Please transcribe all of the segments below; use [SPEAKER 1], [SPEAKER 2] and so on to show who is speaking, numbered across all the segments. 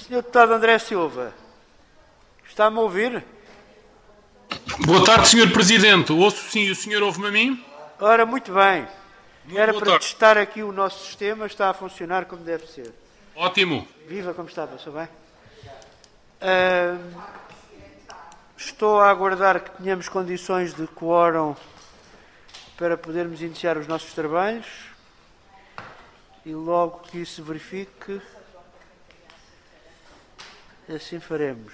[SPEAKER 1] Senhor Deputado André Silva, está-me a ouvir?
[SPEAKER 2] Boa tarde, Sr. Presidente. Ouço sim, o senhor ouve-me a mim?
[SPEAKER 1] Ora, muito bem.
[SPEAKER 2] Muito
[SPEAKER 1] Era
[SPEAKER 2] boa
[SPEAKER 1] para
[SPEAKER 2] tarde.
[SPEAKER 1] testar aqui o nosso sistema, está a funcionar como deve ser.
[SPEAKER 2] Ótimo.
[SPEAKER 1] Viva, como está, passou bem? Estou a aguardar que tenhamos condições de quórum para podermos iniciar os nossos trabalhos e logo que isso se verifique, assim faremos.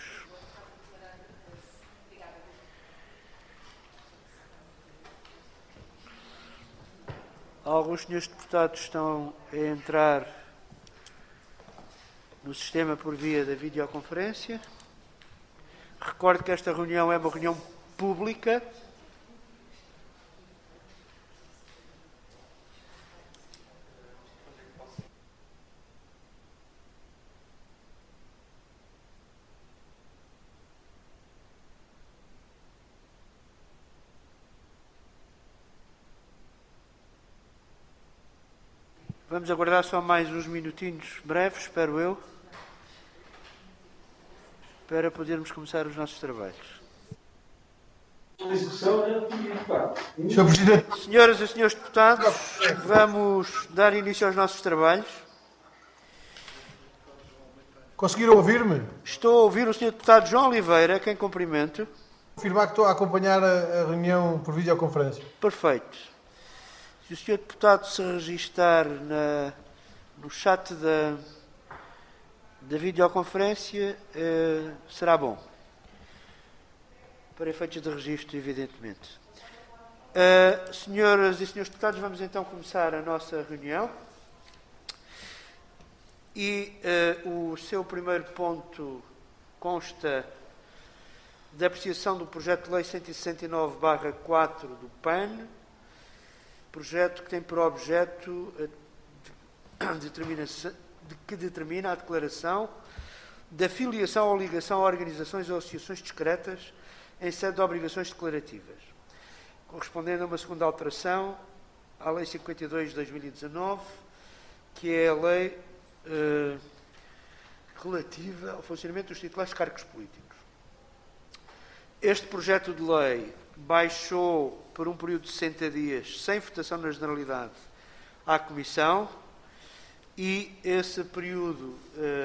[SPEAKER 1] Alguns senhores deputados estão a entrar no sistema por via da videoconferência. Recordo que esta reunião é uma reunião pública. Vamos aguardar só mais uns minutinhos breves, espero eu, para podermos começar os nossos trabalhos.
[SPEAKER 3] Sr. Presidente,
[SPEAKER 1] Senhoras e senhores deputados, vamos dar início aos nossos trabalhos.
[SPEAKER 3] conseguiram ouvir-me?
[SPEAKER 1] Estou a ouvir o senhor deputado João Oliveira, quem cumprimento.
[SPEAKER 3] Afirmar que estou a acompanhar a reunião por videoconferência.
[SPEAKER 1] Perfeito. Se o senhor deputado se registar no chat da videoconferência, será bom. Para efeitos de registro, evidentemente. Senhoras e senhores deputados, vamos então começar a nossa reunião. E o seu primeiro ponto consta da apreciação do projeto de lei 169/4 do PAN, projeto que tem por objeto que determina a declaração da filiação ou ligação a organizações ou associações discretas em sede de obrigações declarativas, correspondendo a uma segunda alteração à Lei 52 de 2019, que é a lei relativa ao funcionamento dos titulares de cargos políticos. Este projeto de lei baixou por um período de 60 dias, sem votação na Generalidade, à Comissão, e esse período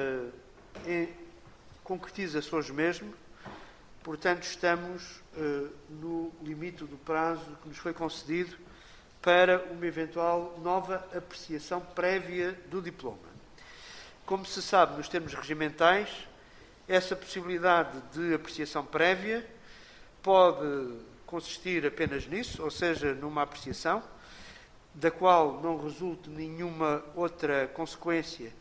[SPEAKER 1] concretiza-se hoje mesmo. Portanto, estamos no limite do prazo que nos foi concedido para uma eventual nova apreciação prévia do diploma. Como se sabe, nos termos regimentais, essa possibilidade de apreciação prévia pode consistir apenas nisso, ou seja, numa apreciação, da qual não resulte nenhuma outra consequência,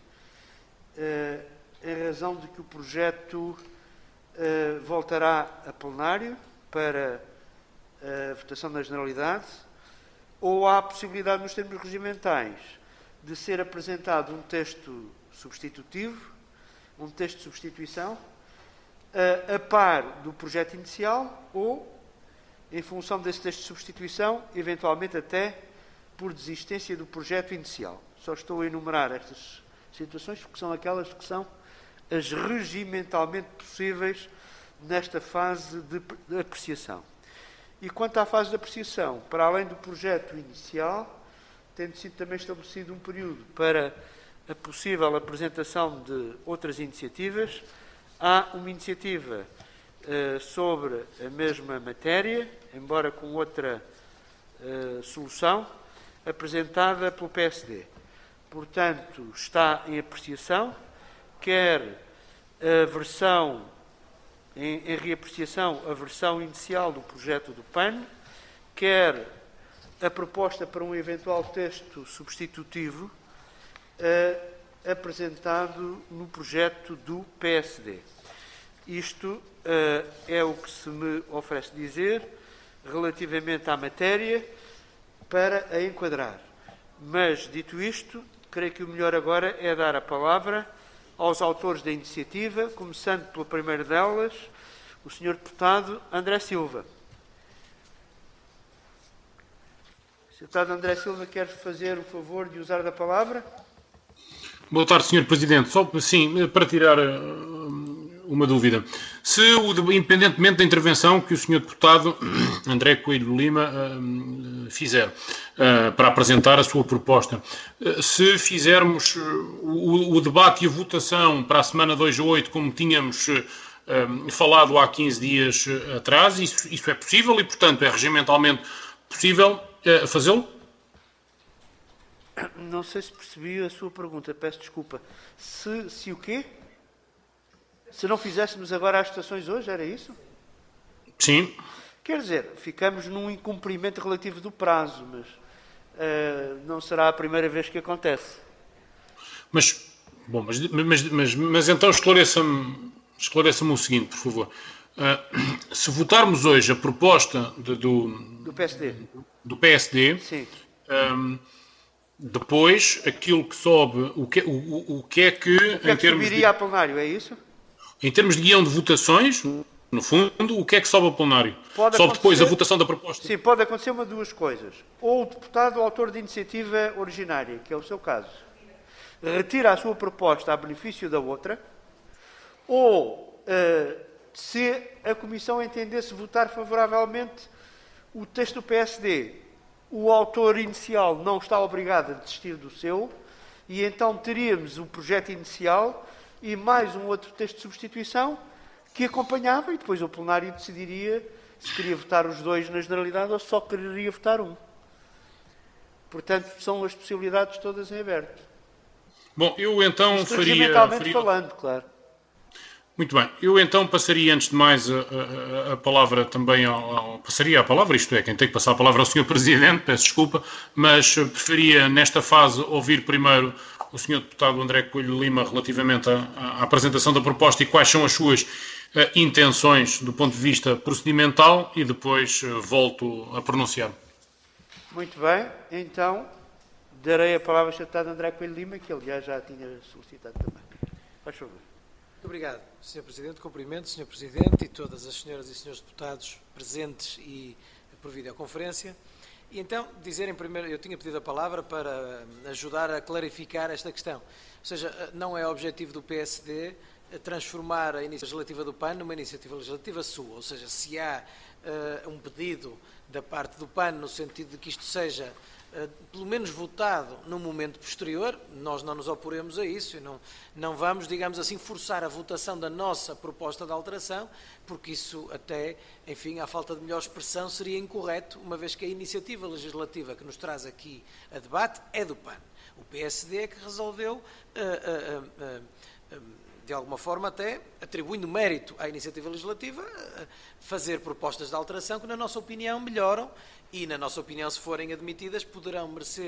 [SPEAKER 1] em razão de que o projeto voltará a plenário para a votação na Generalidade, ou há a possibilidade, nos termos regimentais, de ser apresentado um texto substitutivo, um texto de substituição, a par do projeto inicial ou, em função desse texto de substituição, eventualmente até por desistência do projeto inicial. Só estou a enumerar estas situações porque são aquelas que são as regimentalmente possíveis nesta fase de apreciação. E quanto à fase de apreciação, para além do projeto inicial, tendo sido também estabelecido um período para a possível apresentação de outras iniciativas, há uma iniciativa sobre a mesma matéria, embora com outra solução, apresentada pelo PSD. Portanto, está em apreciação, quer a versão, em reapreciação, a versão inicial do projeto do PAN, quer a proposta para um eventual texto substitutivo apresentado no projeto do PSD. Isto é o que se me oferece dizer relativamente à matéria para a enquadrar. Mas, dito isto, creio que o melhor agora é dar a palavra aos autores da iniciativa, começando pela primeira delas, o Sr. Deputado André Silva. O Sr. Deputado André Silva quer fazer o favor de usar da palavra?
[SPEAKER 2] Boa tarde, Sr. Presidente. Só sim, para tirar uma dúvida. Se, independentemente da intervenção que o Sr. Deputado André Coelho Lima fizer para apresentar a sua proposta, se fizermos o debate e a votação para a semana 2 a 8, como tínhamos falado há 15 dias atrás, isso é possível e, portanto, é regimentalmente possível fazê-lo?
[SPEAKER 1] Não sei se percebi a sua pergunta, peço desculpa. Se o quê? Se não fizéssemos agora as votações hoje, era isso?
[SPEAKER 2] Sim.
[SPEAKER 1] Quer dizer, ficamos num incumprimento relativo do prazo, mas não será a primeira vez que acontece.
[SPEAKER 2] Mas então esclareça-me o seguinte, por favor. Se votarmos hoje a proposta
[SPEAKER 1] Do PSD.
[SPEAKER 2] do PSD,
[SPEAKER 1] Sim.
[SPEAKER 2] Depois, aquilo que sobe, o que é que,
[SPEAKER 1] em termos subiria a plenário, é isso?
[SPEAKER 2] Em termos de guião de votações, no fundo, o que é que sobe a plenário? Sobe depois a votação da proposta?
[SPEAKER 1] Sim, pode acontecer uma de duas coisas. Ou o deputado, o autor de iniciativa originária, que é o seu caso, retira a sua proposta a benefício da outra, ou, se a Comissão entendesse votar favoravelmente o texto do PSD, o autor inicial não está obrigado a desistir do seu, e então teríamos um projeto inicial e mais um outro texto de substituição que acompanhava, e depois o plenário decidiria se queria votar os dois na generalidade ou só quereria votar um. Portanto, são as possibilidades todas em aberto.
[SPEAKER 2] Bom, eu então faria...
[SPEAKER 1] falando, claro.
[SPEAKER 2] Muito bem. Eu então passaria, antes de mais, a palavra também passaria a palavra, isto é, quem tem que passar a palavra ao Sr. Presidente, peço desculpa, mas preferia, nesta fase, ouvir primeiro o Sr. Deputado André Coelho Lima relativamente à apresentação da proposta e quais são as suas intenções do ponto de vista procedimental e depois volto a pronunciar.
[SPEAKER 1] Muito bem. Então, darei a palavra ao Sr. Deputado André Coelho Lima, que aliás já tinha solicitado também. Faz favor.
[SPEAKER 4] Muito obrigado, Sr. Presidente. Cumprimento, Sr. Presidente, e todas as senhoras e senhores deputados presentes e por videoconferência. E então, dizer em primeiro, eu tinha pedido a palavra para ajudar a clarificar esta questão. Ou seja, não é objetivo do PSD transformar a iniciativa legislativa do PAN numa iniciativa legislativa sua. Ou seja, se há um pedido da parte do PAN no sentido de que isto seja pelo menos votado num momento posterior, nós não nos oporemos a isso e não vamos, digamos assim, forçar a votação da nossa proposta de alteração, porque isso até, enfim, à falta de melhor expressão, seria incorreto, uma vez que a iniciativa legislativa que nos traz aqui a debate é do PAN. O PSD é que resolveu, de alguma forma até, atribuindo mérito à iniciativa legislativa, fazer propostas de alteração que, na nossa opinião, melhoram e, na nossa opinião, se forem admitidas, poderá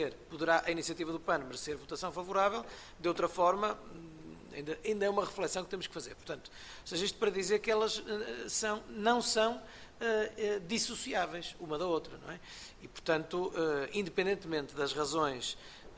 [SPEAKER 4] a iniciativa do PAN merecer votação favorável. De outra forma, ainda é uma reflexão que temos que fazer. Portanto, ou seja, isto para dizer que elas não são dissociáveis uma da outra, não é? E, portanto, independentemente das razões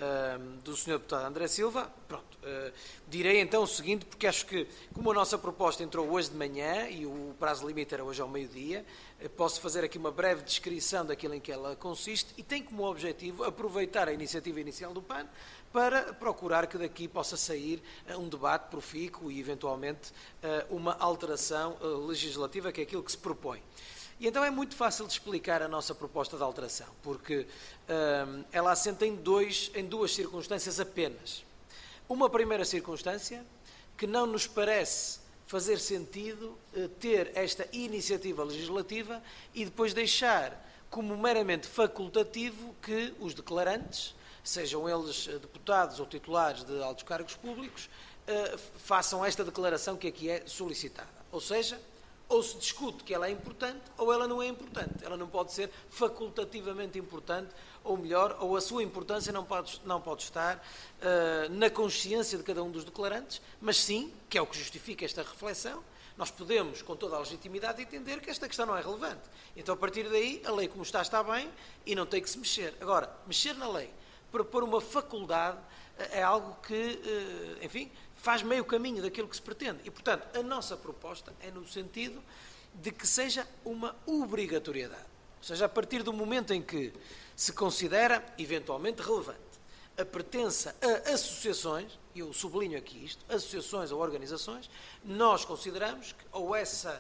[SPEAKER 4] do Sr. Deputado André Silva, pronto, direi então o seguinte, porque acho que, como a nossa proposta entrou hoje de manhã e o prazo limite era hoje ao meio-dia, posso fazer aqui uma breve descrição daquilo em que ela consiste e tem como objetivo aproveitar a iniciativa inicial do PAN para procurar que daqui possa sair um debate profícuo e, eventualmente, uma alteração legislativa, que é aquilo que se propõe. E então é muito fácil de explicar a nossa proposta de alteração, porque ela assenta em duas circunstâncias apenas. Uma primeira circunstância, que não nos parece fazer sentido ter esta iniciativa legislativa e depois deixar como meramente facultativo que os declarantes, sejam eles deputados ou titulares de altos cargos públicos, façam esta declaração que aqui é solicitada. Ou seja, ou se discute que ela é importante ou ela não é importante. Ela não pode ser facultativamente importante, ou melhor, ou a sua importância não pode estar na consciência de cada um dos declarantes, mas sim, que é o que justifica esta reflexão, nós podemos, com toda a legitimidade, entender que esta questão não é relevante. Então, a partir daí, a lei como está bem e não tem que se mexer. Agora, mexer na lei para pôr uma faculdade é algo que, enfim, faz meio caminho daquilo que se pretende. E, portanto, a nossa proposta é no sentido de que seja uma obrigatoriedade. Ou seja, a partir do momento em que se considera, eventualmente, relevante a pertença a associações, eu sublinho aqui isto, associações ou organizações, nós consideramos que ou essa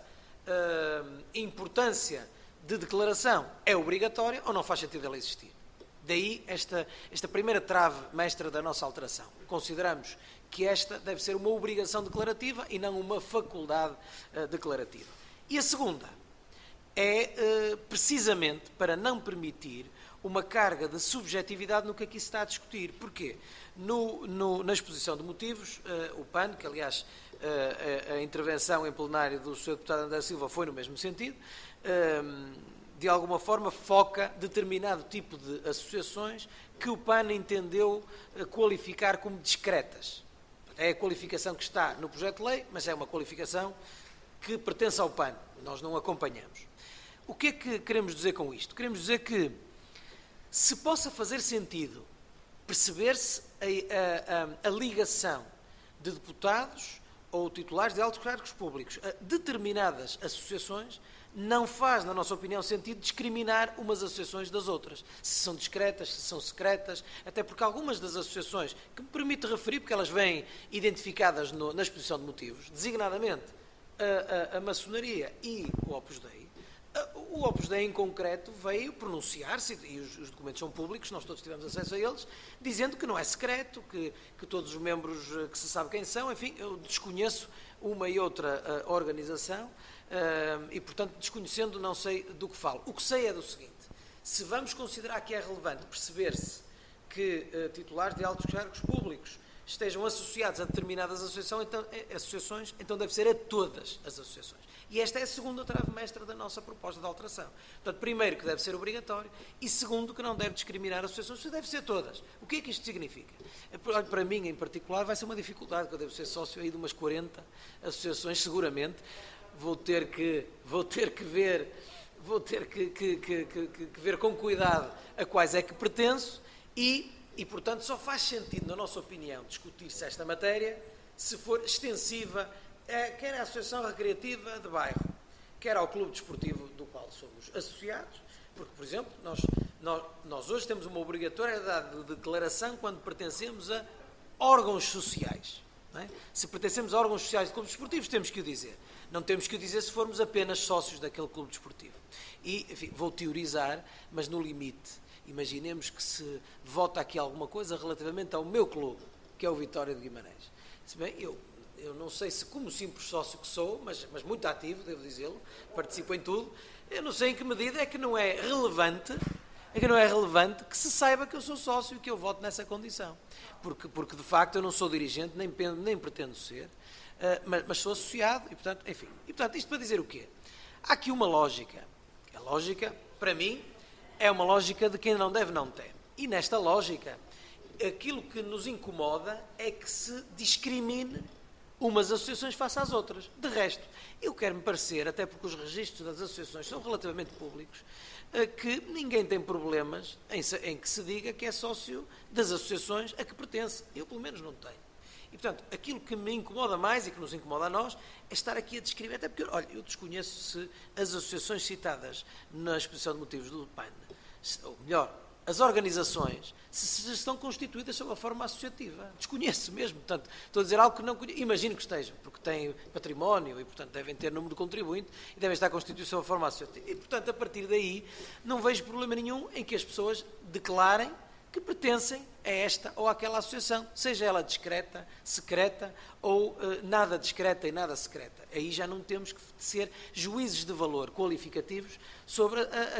[SPEAKER 4] importância de declaração é obrigatória ou não faz sentido ela existir. Daí esta primeira trave mestra da nossa alteração. Consideramos que esta deve ser uma obrigação declarativa e não uma faculdade declarativa. E a segunda é precisamente para não permitir uma carga de subjetividade no que aqui se está a discutir. Porquê? Na exposição de motivos, o PAN, que aliás a intervenção em plenário do Sr. Deputado André Silva foi no mesmo sentido, de alguma forma foca determinado tipo de associações que o PAN entendeu qualificar como discretas. É a qualificação que está no projeto de lei, mas é uma qualificação que pertence ao PAN. Nós não acompanhamos. O que é que queremos dizer com isto? Queremos dizer que se possa fazer sentido perceber-se a ligação de deputados ou titulares de altos cargos públicos a determinadas associações, não faz, na nossa opinião, sentido discriminar umas associações das outras. Se são discretas, se são secretas, até porque algumas das associações, que me permite referir, porque elas vêm identificadas na exposição de motivos, designadamente a maçonaria e o Opus Dei, o Opus Dei, em concreto, veio pronunciar-se, e os documentos são públicos, nós todos tivemos acesso a eles, dizendo que não é secreto, que todos os membros, que se sabe quem são, enfim, eu desconheço uma e outra organização, e, portanto, desconhecendo, não sei do que falo. O que sei é do seguinte: se vamos considerar que é relevante perceber-se que titulares de altos cargos públicos estejam associados a determinadas associações, então deve ser a todas as associações. E esta é a segunda trave mestra da nossa proposta de alteração. Portanto, primeiro, que deve ser obrigatório, e segundo, que não deve discriminar associações, deve ser todas. O que é que isto significa? Para mim, em particular, vai ser uma dificuldade, que eu devo ser sócio aí de umas 40 associações, seguramente. Vou ter que ver com cuidado a quais é que pertenço e, portanto, só faz sentido, na nossa opinião, discutir-se esta matéria se for extensiva, quer à Associação Recreativa de Bairro, quer ao Clube Desportivo do qual somos associados, porque, por exemplo, nós hoje temos uma obrigatoriedade de declaração quando pertencemos a órgãos sociais. Não é? Se pertencemos a órgãos sociais de clubes desportivos, temos que o dizer. Não temos que o dizer se formos apenas sócios daquele clube desportivo. E, enfim, vou teorizar, mas no limite. Imaginemos que se vota aqui alguma coisa relativamente ao meu clube, que é o Vitória de Guimarães. Se bem, eu não sei se, como simples sócio que sou, mas muito ativo, devo dizê-lo, participo em tudo, eu não sei em que medida é que não é relevante que se saiba que eu sou sócio e que eu voto nessa condição. Porque de facto, eu não sou dirigente, nem pretendo ser, mas sou associado e, portanto, enfim. E, portanto, isto para dizer o quê? Há aqui uma lógica. A lógica, para mim, é uma lógica de quem não deve, não teme. E nesta lógica, aquilo que nos incomoda é que se discrimine umas associações face às outras. De resto, eu quero-me parecer, até porque os registros das associações são relativamente públicos, que ninguém tem problemas em que se diga que é sócio das associações a que pertence. Eu, pelo menos, não tenho. E, portanto, aquilo que me incomoda mais e que nos incomoda a nós é estar aqui a descrever, até porque, olha, eu desconheço se as associações citadas na exposição de motivos do PAN, ou melhor, as organizações, se estão constituídas sob a forma associativa. Desconheço mesmo. Portanto, estou a dizer algo que não conheço. Imagino que estejam, porque têm património e, portanto, devem ter número de contribuinte e devem estar constituídos sob a forma associativa. E, portanto, a partir daí, não vejo problema nenhum em que as pessoas declarem que pertencem a esta ou àquela associação, seja ela discreta, secreta ou nada discreta e nada secreta. Aí já não temos que ser juízes de valor qualificativos sobre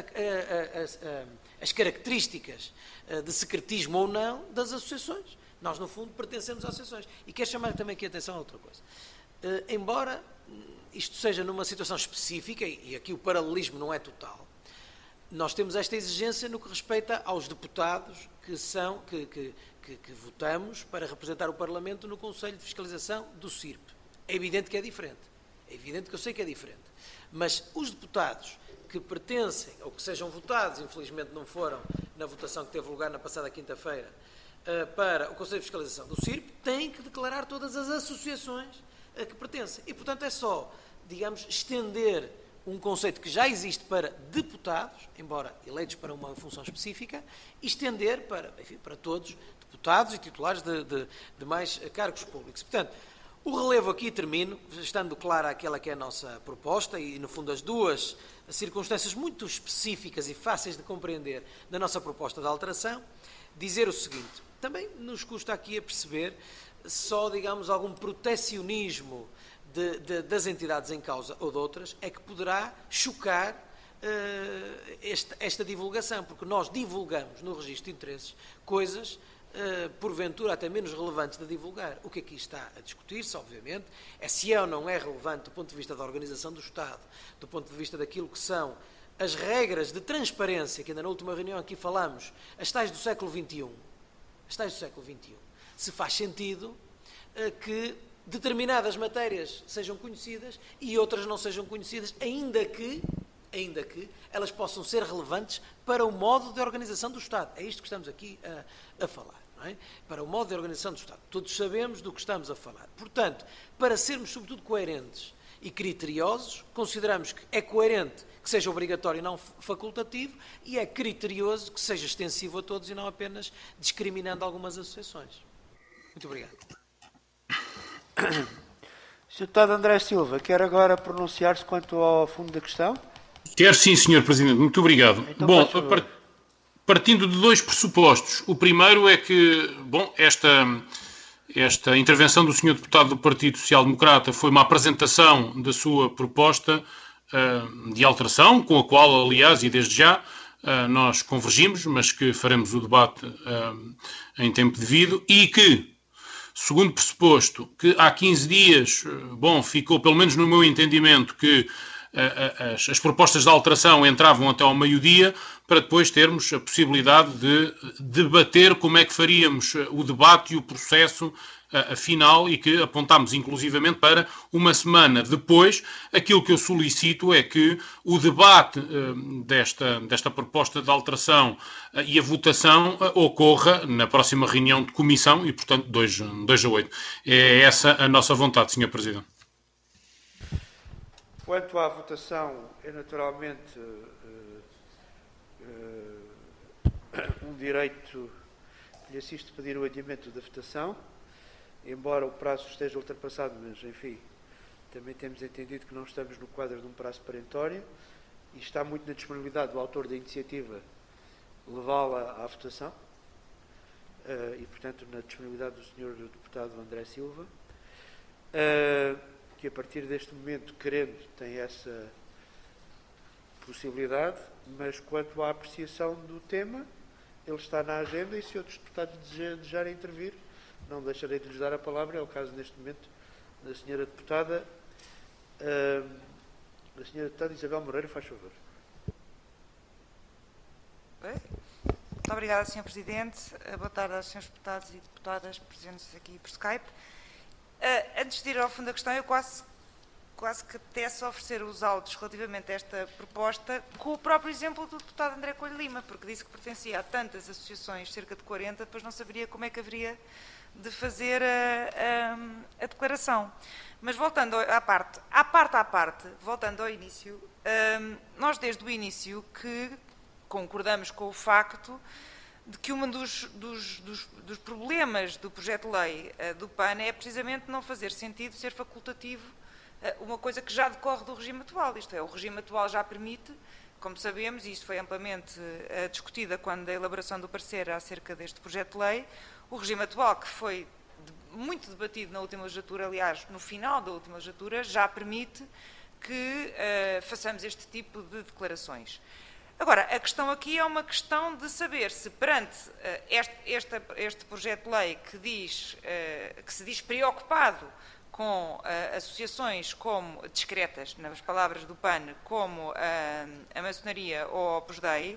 [SPEAKER 4] as características de secretismo ou não das associações. Nós, no fundo, pertencemos às associações. E quero chamar também aqui a atenção a outra coisa. Embora isto seja numa situação específica, e aqui o paralelismo não é total, nós temos esta exigência no que respeita aos deputados que votamos para representar o Parlamento no Conselho de Fiscalização do CIRP. É evidente que é diferente. É evidente que eu sei que é diferente. Mas os deputados que pertencem, ou que sejam votados, infelizmente não foram na votação que teve lugar na passada quinta-feira, para o Conselho de Fiscalização do CIRP, têm que declarar todas as associações a que pertencem. E, portanto, é só, digamos, estender um conceito que já existe para deputados, embora eleitos para uma função específica, e estender para todos, deputados e titulares de mais cargos públicos. Portanto, o relevo aqui termino, estando clara aquela que é a nossa proposta e, no fundo, as duas circunstâncias muito específicas e fáceis de compreender da nossa proposta de alteração, dizer o seguinte: também nos custa aqui a perceber só, digamos, algum protecionismo das entidades em causa ou de outras é que poderá chocar esta divulgação, porque nós divulgamos no registro de interesses coisas porventura até menos relevantes de divulgar. O que aqui está a discutir-se, obviamente, é se é ou não é relevante do ponto de vista da organização do Estado, do ponto de vista daquilo que são as regras de transparência, que ainda na última reunião aqui falamos, as tais do século XXI, se faz sentido que determinadas matérias sejam conhecidas e outras não sejam conhecidas, ainda que elas possam ser relevantes para o modo de organização do Estado. É isto que estamos aqui a falar. Não é? Para o modo de organização do Estado. Todos sabemos do que estamos a falar. Portanto, para sermos sobretudo coerentes e criteriosos, consideramos que é coerente que seja obrigatório e não facultativo, e é criterioso que seja extensivo a todos e não apenas discriminando algumas associações. Muito obrigado.
[SPEAKER 1] Sr. Deputado André Silva, quer agora pronunciar-se quanto ao fundo da questão?
[SPEAKER 2] Quero sim, Sr. Presidente. Muito obrigado.
[SPEAKER 1] Então,
[SPEAKER 2] bom, partindo de dois pressupostos. O primeiro é que, esta intervenção do Sr. Deputado do Partido Social Democrata foi uma apresentação da sua proposta de alteração, com a qual, aliás, e desde já, nós convergimos, mas que faremos o debate em tempo devido, e que, segundo pressuposto, que há 15 dias, ficou, pelo menos no meu entendimento, que as propostas de alteração entravam até ao meio-dia, para depois termos a possibilidade de debater como é que faríamos o debate e o processo final, e que apontámos inclusivamente para uma semana depois. Aquilo que eu solicito é que o debate desta proposta de alteração e a votação ocorra na próxima reunião de comissão e, portanto, 2 a 8. É essa a nossa vontade, Sr. Presidente.
[SPEAKER 1] Quanto à votação, é naturalmente um direito que lhe assiste pedir o adiamento da votação, embora o prazo esteja ultrapassado, mas, enfim, também temos entendido que não estamos no quadro de um prazo perentório e está muito na disponibilidade do autor da iniciativa levá-la à votação e, portanto, na disponibilidade do Sr. Deputado André Silva, que a partir deste momento, querendo, tem essa possibilidade, mas quanto à apreciação do tema, ele está na agenda e se outros deputados desejarem intervir, não deixarei de lhes dar a palavra. É o caso, neste momento, da Sra. Deputada. A Sra. Deputada Isabel Moreira, faz favor.
[SPEAKER 5] Muito obrigada, Sr. Presidente. Boa tarde aos Srs. Deputados e Deputadas presentes aqui por Skype. Antes de ir ao fundo da questão, eu quase que apetece oferecer os autos relativamente a esta proposta com o próprio exemplo do deputado André Coelho Lima, porque disse que pertencia a tantas associações, cerca de 40, depois não saberia como é que haveria de fazer a declaração. Mas voltando à parte, voltando ao início, nós desde o início que concordamos com o facto de que um dos problemas do projeto de lei do PAN é precisamente não fazer sentido ser facultativo uma coisa que já decorre do regime atual. Isto é, o regime atual já permite, como sabemos, e isto foi amplamente discutida quando da elaboração do parecer acerca deste projeto de lei, o regime atual, que foi muito debatido na última legislatura, aliás, no final da última legislatura, já permite que façamos este tipo de declarações. Agora, a questão aqui é uma questão de saber se perante este projeto de lei que se diz preocupado com associações como discretas, nas palavras do PAN, como a maçonaria ou a Opus Dei,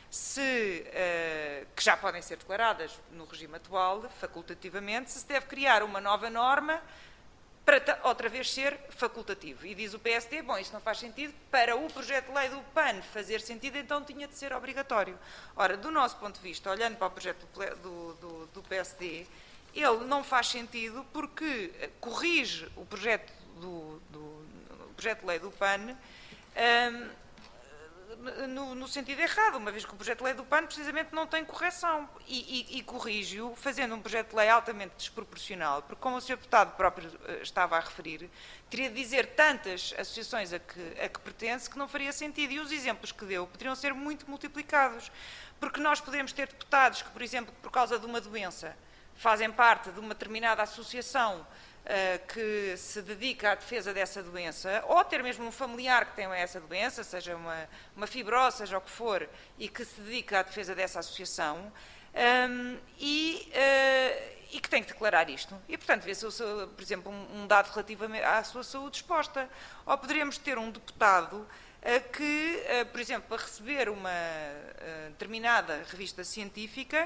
[SPEAKER 5] que já podem ser declaradas no regime atual, facultativamente, se deve criar uma nova norma para outra vez ser facultativo. E diz o PSD, bom, isto não faz sentido, para o projeto de lei do PAN fazer sentido, então tinha de ser obrigatório. Ora, do nosso ponto de vista, olhando para o projeto do PSD, ele não faz sentido porque corrige o projeto de lei do PAN no sentido errado, uma vez que o projeto de lei do PAN precisamente não tem correção e corrige-o fazendo um projeto de lei altamente desproporcional, porque como o Sr. Deputado próprio estava a referir, teria de dizer tantas associações a que pertence que não faria sentido, e os exemplos que deu poderiam ser muito multiplicados, porque nós podemos ter deputados que, por exemplo, por causa de uma doença, fazem parte de uma determinada associação que se dedica à defesa dessa doença, ou ter mesmo um familiar que tenha essa doença, seja uma fibrose, seja o que for, e que se dedica à defesa dessa associação, e que tem que declarar isto. E, portanto, vê-se, por exemplo, um dado relativamente à sua saúde exposta. Ou poderíamos ter um deputado que, por exemplo, para receber uma determinada revista científica,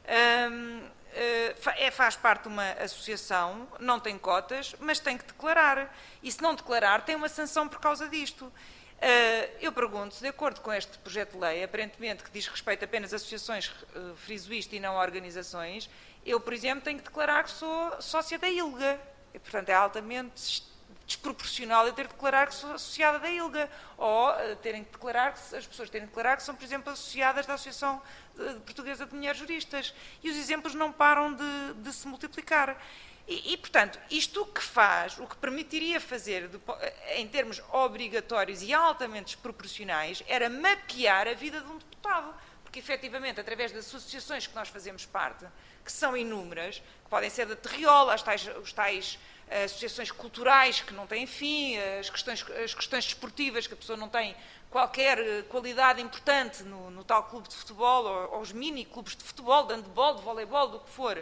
[SPEAKER 5] faz parte de uma associação, não tem cotas, mas tem que declarar. E se não declarar, tem uma sanção por causa disto. Eu pergunto, de acordo com este projeto de lei, aparentemente que diz respeito apenas a associações, friso isto, e não a organizações, eu, por exemplo, tenho que declarar que sou sócia da ILGA. E, portanto, é altamente desproporcional eu ter de declarar que sou associada da ILGA, ou terem que declarar que as pessoas terem de declarar que são, por exemplo, associadas da Associação Portuguesa de Mulheres Juristas. E os exemplos não param de se multiplicar. E, portanto, isto o que faz, o que permitiria fazer, em termos obrigatórios e altamente desproporcionais, era mapear a vida de um deputado. Porque, efetivamente, através das associações que nós fazemos parte, que são inúmeras, que podem ser da terriola, os tais associações culturais que não têm fim, as questões desportivas, que a pessoa não tem qualquer qualidade importante no tal clube de futebol, ou os mini-clubes de futebol, de handebol, de voleibol, do que for.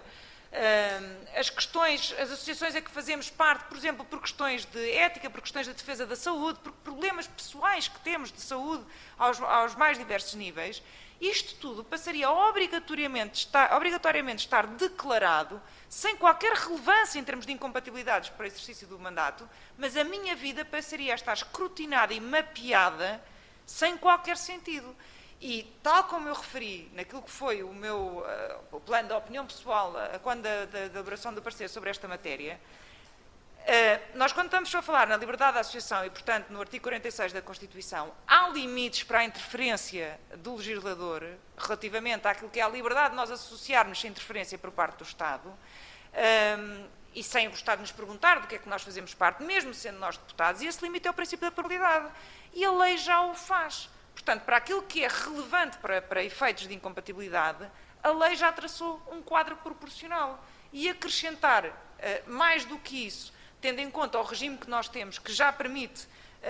[SPEAKER 5] As associações a que fazemos parte, por exemplo, por questões de ética, por questões de defesa da saúde, por problemas pessoais que temos de saúde aos mais diversos níveis, isto tudo passaria a obrigatoriamente estar declarado, sem qualquer relevância em termos de incompatibilidades para o exercício do mandato, mas a minha vida passaria a estar escrutinada e mapeada sem qualquer sentido. E, tal como eu referi naquilo que foi o meu plano de opinião pessoal, quando da elaboração do parecer sobre esta matéria, nós, quando estamos a falar na liberdade de associação e, portanto, no artigo 46 da Constituição, há limites para a interferência do legislador relativamente àquilo que é a liberdade de nós associarmos sem interferência por parte do Estado, e sem o Estado nos perguntar do que é que nós fazemos parte, mesmo sendo nós deputados, e esse limite é o princípio da probabilidade. E a lei já o faz. Portanto, para aquilo que é relevante para efeitos de incompatibilidade, a lei já traçou um quadro proporcional. E acrescentar mais do que isso, tendo em conta o regime que nós temos, que já permite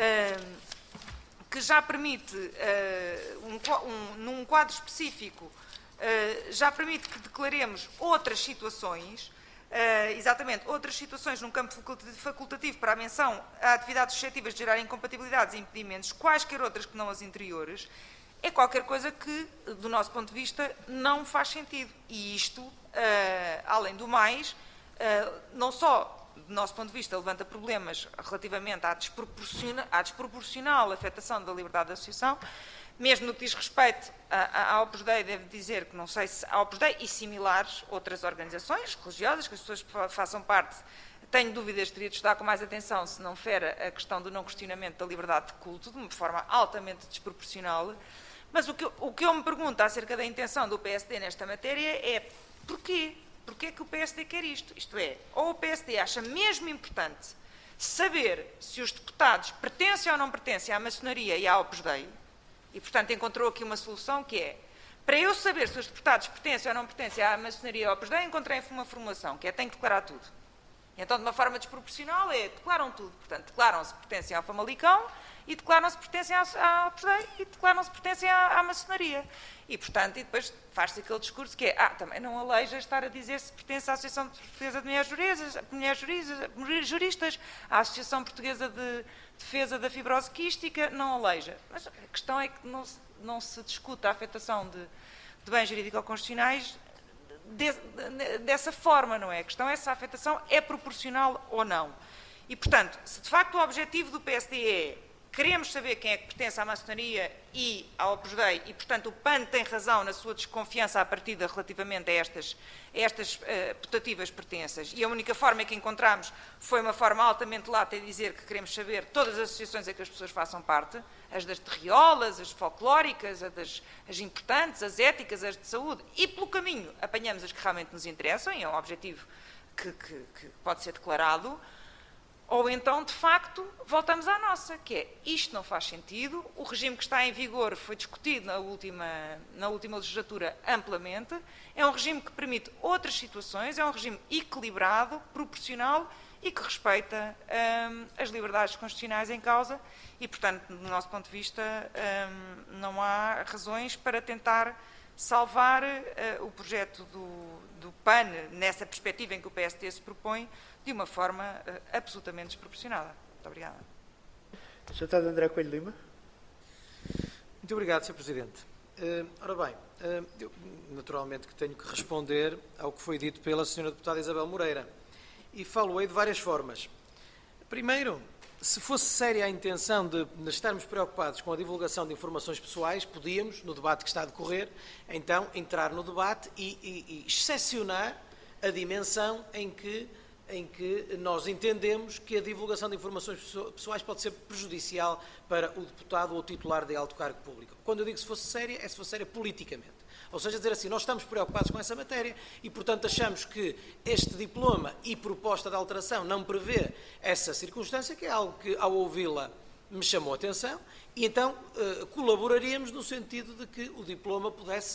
[SPEAKER 5] num quadro específico, já permite que declaremos outras situações, exatamente, outras situações num campo facultativo para a menção a atividades suscetíveis de gerar incompatibilidades e impedimentos, quaisquer outras que não as anteriores, é qualquer coisa que, do nosso ponto de vista, não faz sentido. E isto, além do mais, não só do nosso ponto de vista, levanta problemas relativamente à desproporcional afetação da liberdade de associação, mesmo no que diz respeito à Opus Dei, devo dizer que não sei se a Opus Dei e similares outras organizações religiosas, que as pessoas façam parte, tenho dúvidas, teria de estudar com mais atenção se não fera a questão do não questionamento da liberdade de culto, de uma forma altamente desproporcional. Mas o que eu me pergunto acerca da intenção do PSD nesta matéria é porquê? Porquê é que o PSD quer isto? Isto é, ou o PSD acha mesmo importante saber se os deputados pertencem ou não pertencem à maçonaria e à Opus Dei, e, portanto, encontrou aqui uma solução que é, para eu saber se os deputados pertencem ou não pertencem à maçonaria e à Opus Dei, encontrei uma formulação, que é, tenho que declarar tudo. Então, de uma forma desproporcional, declaram tudo. Portanto, declaram-se pertencem ao Famalicão, e declaram-se pertencem à Opus Dei, e declaram-se pertencem à maçonaria. E, portanto, e depois faz-se aquele discurso que é, também não aleija estar a dizer se pertence à Associação Portuguesa de Mulheres Juristas, à Associação Portuguesa de Defesa da Fibrose Quística, não aleija. Mas a questão é que não se discute a afetação de bens jurídico-constitucionais dessa forma, não é? A questão é se a afetação é proporcional ou não. E, portanto, se de facto o objetivo do PSD é queremos saber quem é que pertence à maçonaria e ao Opus Dei, e, portanto, o PAN tem razão na sua desconfiança à partida relativamente a estas putativas pertenças, e a única forma que encontramos foi uma forma altamente lata de dizer que queremos saber todas as associações a que as pessoas façam parte, as das terriolas, as folclóricas, as importantes, as éticas, as de saúde, e pelo caminho apanhamos as que realmente nos interessam, e é um objetivo que pode ser declarado. Ou então, de facto, voltamos à nossa, que é, isto não faz sentido, o regime que está em vigor foi discutido na última legislatura amplamente, é um regime que permite outras situações, é um regime equilibrado, proporcional e que respeita as liberdades constitucionais em causa e, portanto, do nosso ponto de vista, não há razões para tentar salvar o projeto do PAN nessa perspectiva em que o PSD se propõe de uma forma absolutamente desproporcionada. Muito obrigada.
[SPEAKER 1] Sr. Deputado André Coelho Lima.
[SPEAKER 4] Muito obrigado, Sr. Presidente. Ora bem, eu naturalmente que tenho que responder ao que foi dito pela Sra. Deputada Isabel Moreira e falo-ei de várias formas. Primeiro, se fosse séria a intenção de estarmos preocupados com a divulgação de informações pessoais, podíamos, no debate que está a decorrer, então entrar no debate e excepcionar a dimensão em que nós entendemos que a divulgação de informações pessoais pode ser prejudicial para o deputado ou o titular de alto cargo público. Quando eu digo se fosse séria, é se fosse séria politicamente. Ou seja, dizer assim, nós estamos preocupados com essa matéria e, portanto, achamos que este diploma e proposta de alteração não prevê essa circunstância, que é algo que, ao ouvi-la, me chamou a atenção, e então colaboraríamos no sentido de que o diploma pudesse,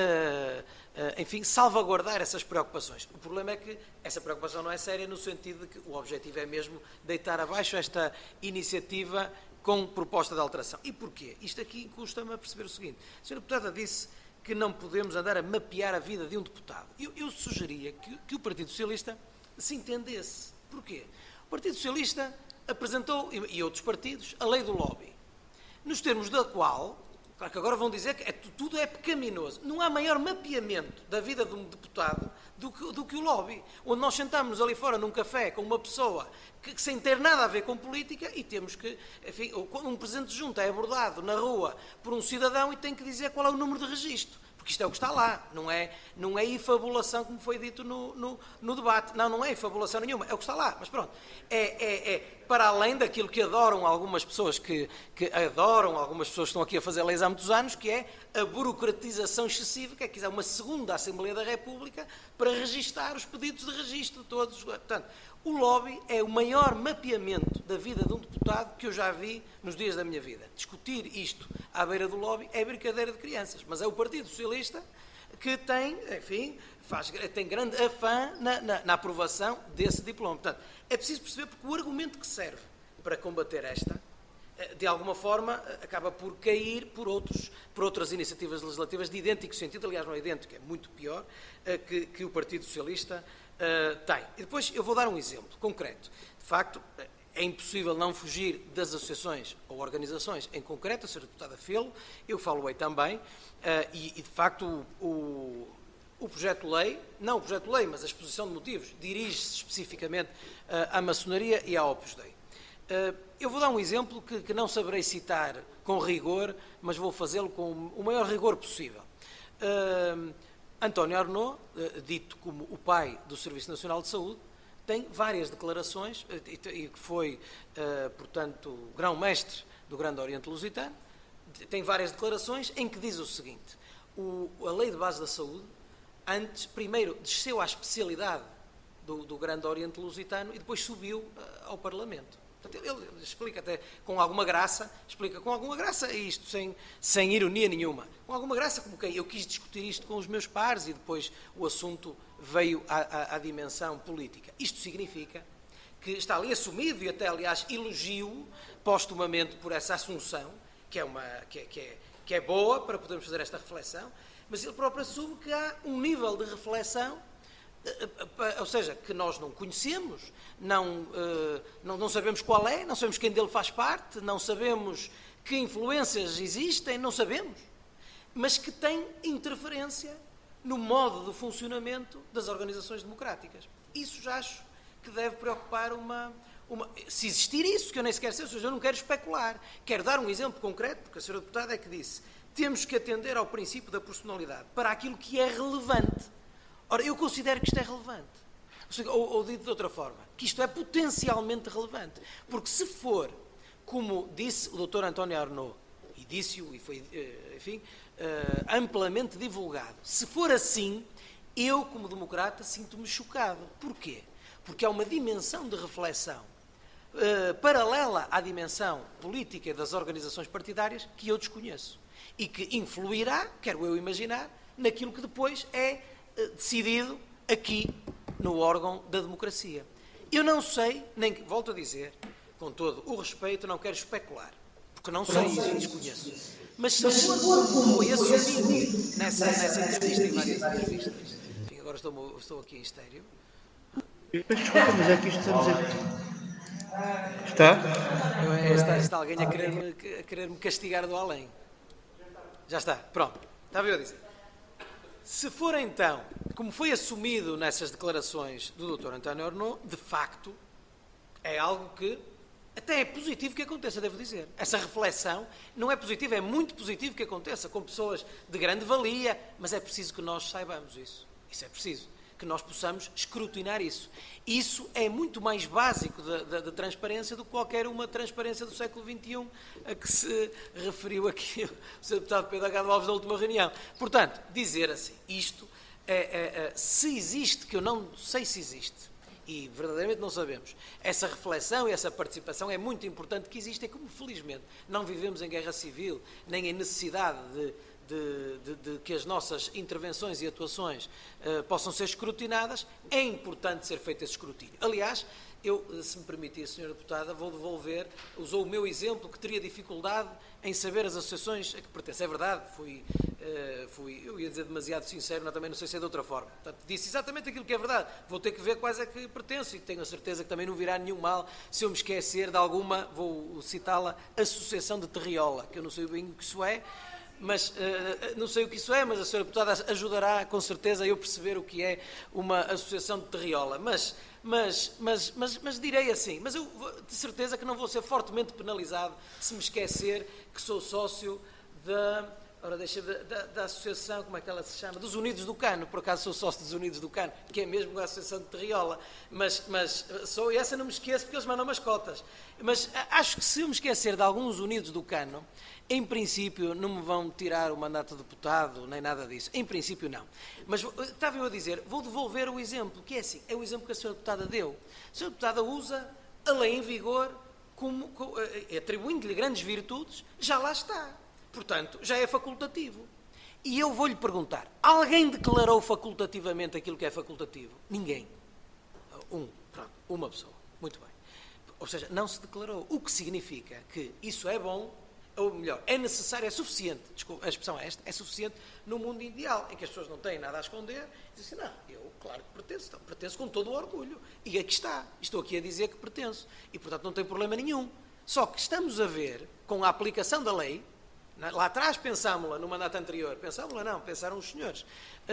[SPEAKER 4] enfim, salvaguardar essas preocupações. O problema é que essa preocupação não é séria no sentido de que o objetivo é mesmo deitar abaixo esta iniciativa com proposta de alteração. E porquê? Isto aqui custa-me a perceber o seguinte. A Sra. Deputada disse que não podemos andar a mapear a vida de um deputado. Eu sugeria que o Partido Socialista se entendesse. Porquê? O Partido Socialista apresentou, e outros partidos, a lei do lobby, nos termos da qual, claro que agora vão dizer que tudo é pecaminoso. Não há maior mapeamento da vida de um deputado do que o lobby, onde nós sentamos ali fora num café com uma pessoa que sem ter nada a ver com política e temos que, enfim, um presidente de junta é abordado na rua por um cidadão e tem que dizer qual é o número de registro. Porque isto é o que está lá, não é infabulação como foi dito no debate. Não é infabulação nenhuma, é o que está lá. Mas pronto, é para além daquilo que adoram algumas pessoas que estão aqui a fazer leis há muitos anos, que é a burocratização excessiva, que é quiser uma segunda Assembleia da República para registar os pedidos de registro de todos. Portanto, o lobby é o maior mapeamento da vida de um deputado que eu já vi nos dias da minha vida. Discutir isto à beira do lobby é brincadeira de crianças, mas é o Partido Socialista que tem, enfim, tem grande afã na aprovação desse diploma. Portanto, é preciso perceber porque o argumento que serve para combater esta, de alguma forma, acaba por cair por outras iniciativas legislativas de idêntico sentido, aliás, não é idêntico, é muito pior, que o Partido Socialista tem. E depois eu vou dar um exemplo concreto. De facto, é impossível não fugir das associações ou organizações em concreto, a Sra. Deputada Felo, eu falo-ei também, e de facto o projeto de lei, não o projeto de lei, mas a exposição de motivos, dirige-se especificamente à maçonaria e à Opus Dei. Eu vou dar um exemplo que não saberei citar com rigor, mas vou fazê-lo com o maior rigor possível. António Arnaud, dito como o pai do Serviço Nacional de Saúde, tem várias declarações, e que foi, portanto, grão-mestre do Grande Oriente Lusitano, tem várias declarações em que diz o seguinte: a Lei de Base da Saúde, primeiro desceu à especialidade do Grande Oriente Lusitano e depois subiu ao Parlamento. Portanto, ele explica até com alguma graça, e isto sem ironia nenhuma, com alguma graça, como que eu quis discutir isto com os meus pares e depois o assunto veio à dimensão política. Isto significa que está ali assumido, e até, aliás, elogio postumamente por essa assunção, que é boa para podermos fazer esta reflexão, mas ele próprio assume que há um nível de reflexão, ou seja, que nós não conhecemos, não sabemos qual é, não sabemos quem dele faz parte, não sabemos que influências existem, não sabemos, mas que tem interferência no modo de funcionamento das organizações democráticas. Isso já acho que deve preocupar uma se existir isso, que eu nem sequer sei, ou seja, eu não quero especular. Quero dar um exemplo concreto, porque a senhora deputada é que disse, temos que atender ao princípio da proporcionalidade para aquilo que é relevante. Ora, eu considero que isto é relevante. Ou dito de outra forma, que isto é potencialmente relevante. Porque se for, como disse o Dr. António Arnaud, e disse-o, e foi, enfim, amplamente divulgado, se for assim, eu, como democrata, sinto-me chocado. Porquê? Porque há uma dimensão de reflexão paralela à dimensão política das organizações partidárias que eu desconheço. E que influirá, quero eu imaginar, naquilo que depois é decidido aqui no órgão da democracia. Eu não sei, nem volto a dizer, com todo o respeito, não quero especular, porque não sei isso e desconheço. Mas se for como foi assumido nessa entrevista e várias entrevistas, enfim, agora estou aqui em estéreo.
[SPEAKER 1] Desculpa, mas é que isto estamos a... Está?
[SPEAKER 4] Está alguém a querer-me castigar do além. Já está, pronto. Estava eu a dizer. Se for então, como foi assumido nessas declarações do Dr. António Arnaud, de facto, é algo que até é positivo que aconteça, devo dizer. Essa reflexão não é positiva, é muito positivo que aconteça com pessoas de grande valia, mas é preciso que nós saibamos isso. Isso é preciso, que nós possamos escrutinar isso. Isso é muito mais básico da transparência do que qualquer uma transparência do século XXI a que se referiu aqui o Sr. Deputado Pedro H. Alves na última reunião. Portanto, dizer assim, isto, se existe, que eu não sei se existe, e verdadeiramente não sabemos, essa reflexão e essa participação é muito importante que exista, e como felizmente não vivemos em guerra civil, nem em necessidade de que as nossas intervenções e atuações possam ser escrutinadas, é importante ser feito esse escrutínio. Aliás, eu, se me permitir, Sra. Deputada, vou devolver, usou o meu exemplo, que teria dificuldade em saber as associações a que pertence. É verdade, eu ia dizer demasiado sincero, mas também não sei se é de outra forma. Portanto, disse exatamente aquilo que é verdade. Vou ter que ver quais é que pertenço, e tenho a certeza que também não virá nenhum mal se eu me esquecer de alguma, vou citá-la, Associação de Terriola, que eu não sei bem o que isso é, mas não sei o que isso é, mas a Sra. Deputada ajudará com certeza a eu perceber o que é uma associação de terriola. Mas direi assim, mas eu de certeza que não vou ser fortemente penalizado se me esquecer que sou sócio da associação, como é que ela se chama? Dos Unidos do Cano. Por acaso sou sócio dos Unidos do Cano, que é mesmo a associação de terriola, mas sou, e essa não me esqueço porque eles mandam mascotas. Mas acho que se eu me esquecer de alguns Unidos do Cano, em princípio não me vão tirar o mandato de deputado, nem nada disso. Em princípio não. Mas estava eu a dizer, vou devolver o exemplo, que é assim, é o exemplo que a Sra. Deputada deu. A Sra. Deputada usa a lei em vigor, atribuindo-lhe grandes virtudes, já lá está. Portanto, já é facultativo. E eu vou-lhe perguntar, alguém declarou facultativamente aquilo que é facultativo? Ninguém. Uma pessoa. Muito bem. Ou seja, não se declarou. O que significa que isso é bom, ou melhor, é necessário, é suficiente, desculpa, a expressão é esta, é suficiente no mundo ideal, em que as pessoas não têm nada a esconder, e dizem assim, não, eu, claro que pertenço, então, pertenço com todo o orgulho. E aqui está, estou aqui a dizer que pertenço. E, portanto, não tem problema nenhum. Só que estamos a ver, com a aplicação da lei, lá atrás pensámos-la, no mandato anterior, pensámos-la não, pensaram os senhores,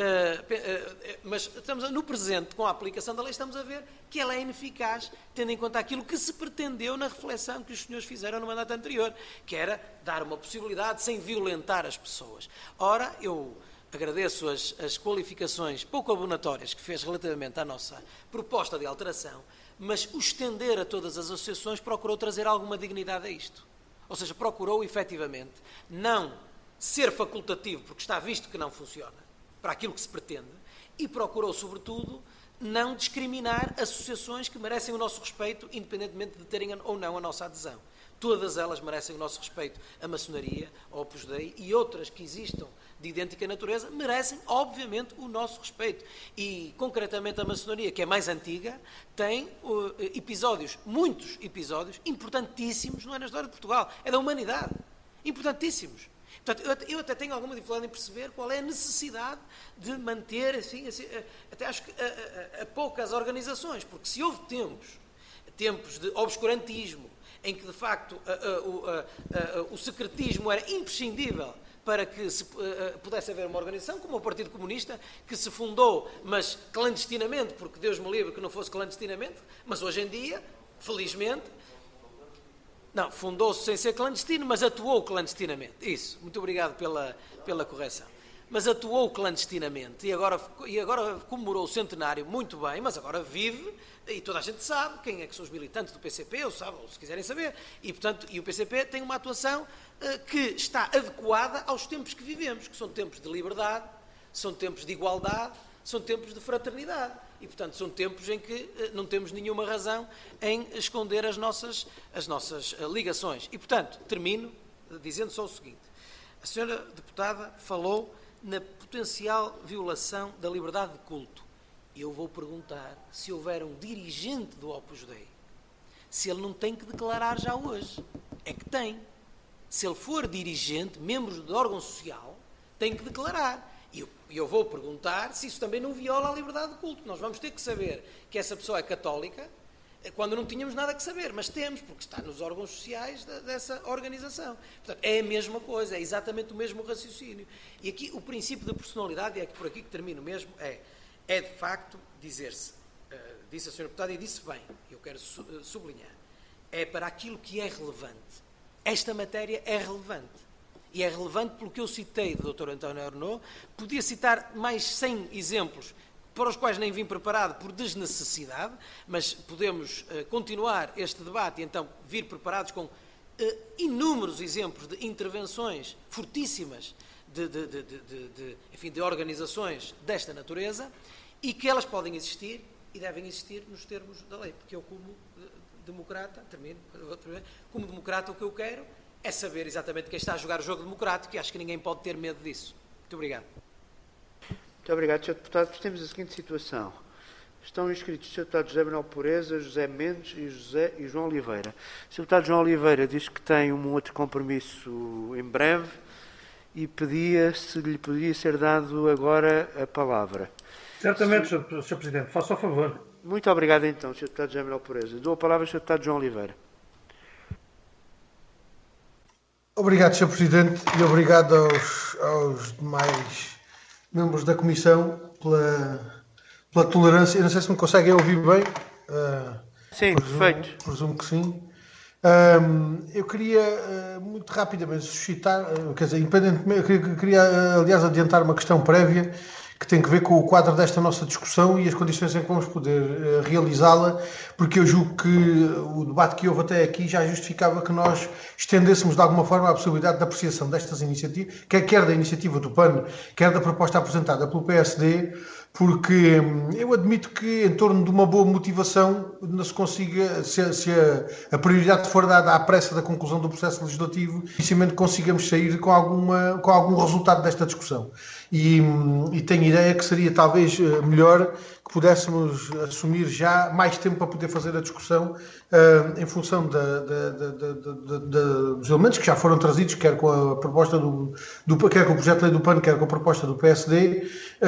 [SPEAKER 4] mas estamos no presente, com a aplicação da lei, estamos a ver que ela é ineficaz, tendo em conta aquilo que se pretendeu na reflexão que os senhores fizeram no mandato anterior, que era dar uma possibilidade sem violentar as pessoas. Ora, eu agradeço as qualificações pouco abonatórias que fez relativamente à nossa proposta de alteração, mas o estender a todas as associações procurou trazer alguma dignidade a isto. Ou seja, procurou efetivamente não ser facultativo, porque está visto que não funciona, para aquilo que se pretende, e procurou, sobretudo, não discriminar associações que merecem o nosso respeito, independentemente de terem ou não a nossa adesão. Todas elas merecem o nosso respeito. A maçonaria, a Opus Dei e outras que existam de idêntica natureza merecem, obviamente, o nosso respeito. E, concretamente, a maçonaria, que é mais antiga, tem muitos episódios importantíssimos, não é na história de Portugal, é da humanidade. Importantíssimos. Portanto, eu até tenho alguma dificuldade em perceber qual é a necessidade de manter, assim até acho que a poucas organizações, porque se houve tempos de obscurantismo, em que, de facto, o secretismo era imprescindível para que pudesse haver uma organização, como o Partido Comunista, que se fundou, mas clandestinamente, porque Deus me livre que não fosse clandestinamente, mas hoje em dia felizmente, não, fundou-se sem ser clandestino, mas atuou clandestinamente. Isso, muito obrigado pela correção. Mas atuou clandestinamente e agora comemorou o centenário muito bem, mas agora vive, e toda a gente sabe quem é que são os militantes do PCP, ou se quiserem saber, e portanto, o PCP tem uma atuação que está adequada aos tempos que vivemos, que são tempos de liberdade, são tempos de igualdade, são tempos de fraternidade. E, portanto, são tempos em que não temos nenhuma razão em esconder as nossas ligações. E, portanto, termino dizendo só o seguinte. A senhora deputada falou na potencial violação da liberdade de culto. Eu vou perguntar se houver um dirigente do Opus Dei, se ele não tem que declarar já hoje. É que tem. Se ele for dirigente, membro de órgão social, tem que declarar. E eu vou perguntar se isso também não viola a liberdade de culto. Nós vamos ter que saber que essa pessoa é católica quando não tínhamos nada que saber, mas temos, porque está nos órgãos sociais dessa organização. Portanto, é a mesma coisa, é exatamente o mesmo raciocínio. E aqui o princípio da personalidade, e é por aqui que termino mesmo, é de facto dizer-se, disse a senhora deputada e disse bem, eu quero sublinhar, é para aquilo que é relevante. Esta matéria é relevante. E é relevante pelo que eu citei do Dr. António Arnaud. Podia citar mais 100 exemplos para os quais nem vim preparado por desnecessidade, mas podemos continuar este debate e então vir preparados com inúmeros exemplos de intervenções fortíssimas de organizações desta natureza e que elas podem existir e devem existir nos termos da lei, porque eu como democrata, como democrata o que eu quero é saber exatamente quem está a jogar o jogo democrático e acho que ninguém pode ter medo disso. Muito obrigado.
[SPEAKER 1] Muito obrigado, Sr. Deputado. Temos a seguinte situação. Estão inscritos o Sr. Deputado José Manuel Pureza, José Mendes e João Oliveira. O Sr. Deputado João Oliveira diz que tem um outro compromisso em breve e pedia se lhe poderia ser dado agora a palavra.
[SPEAKER 3] Certamente, Sr. Presidente. Faça o favor.
[SPEAKER 1] Muito obrigado, então, Sr. Deputado José Manuel Pureza. Dou a palavra ao Sr. Deputado João Oliveira.
[SPEAKER 3] Obrigado, Sr. Presidente, e obrigado aos demais membros da Comissão pela tolerância. Eu não sei se me conseguem ouvir bem.
[SPEAKER 1] Sim, perfeito.
[SPEAKER 3] Presumo que sim. Eu queria, muito rapidamente, suscitar, quer dizer, independentemente, eu queria, aliás, adiantar uma questão prévia que tem que ver com o quadro desta nossa discussão e as condições em que vamos poder realizá-la, porque eu julgo que o debate que houve até aqui já justificava que nós estendêssemos de alguma forma a possibilidade de apreciação destas iniciativas, quer da iniciativa do PAN, quer da proposta apresentada pelo PSD, porque eu admito que em torno de uma boa motivação não se consiga, se a prioridade for dada à pressa da conclusão do processo legislativo, dificilmente consigamos sair com algum resultado desta discussão. E tenho ideia que seria talvez melhor que pudéssemos assumir já mais tempo para poder fazer a discussão em função dos elementos que já foram trazidos, quer com a proposta quer com o projeto de lei do PAN, quer com a proposta do PSD,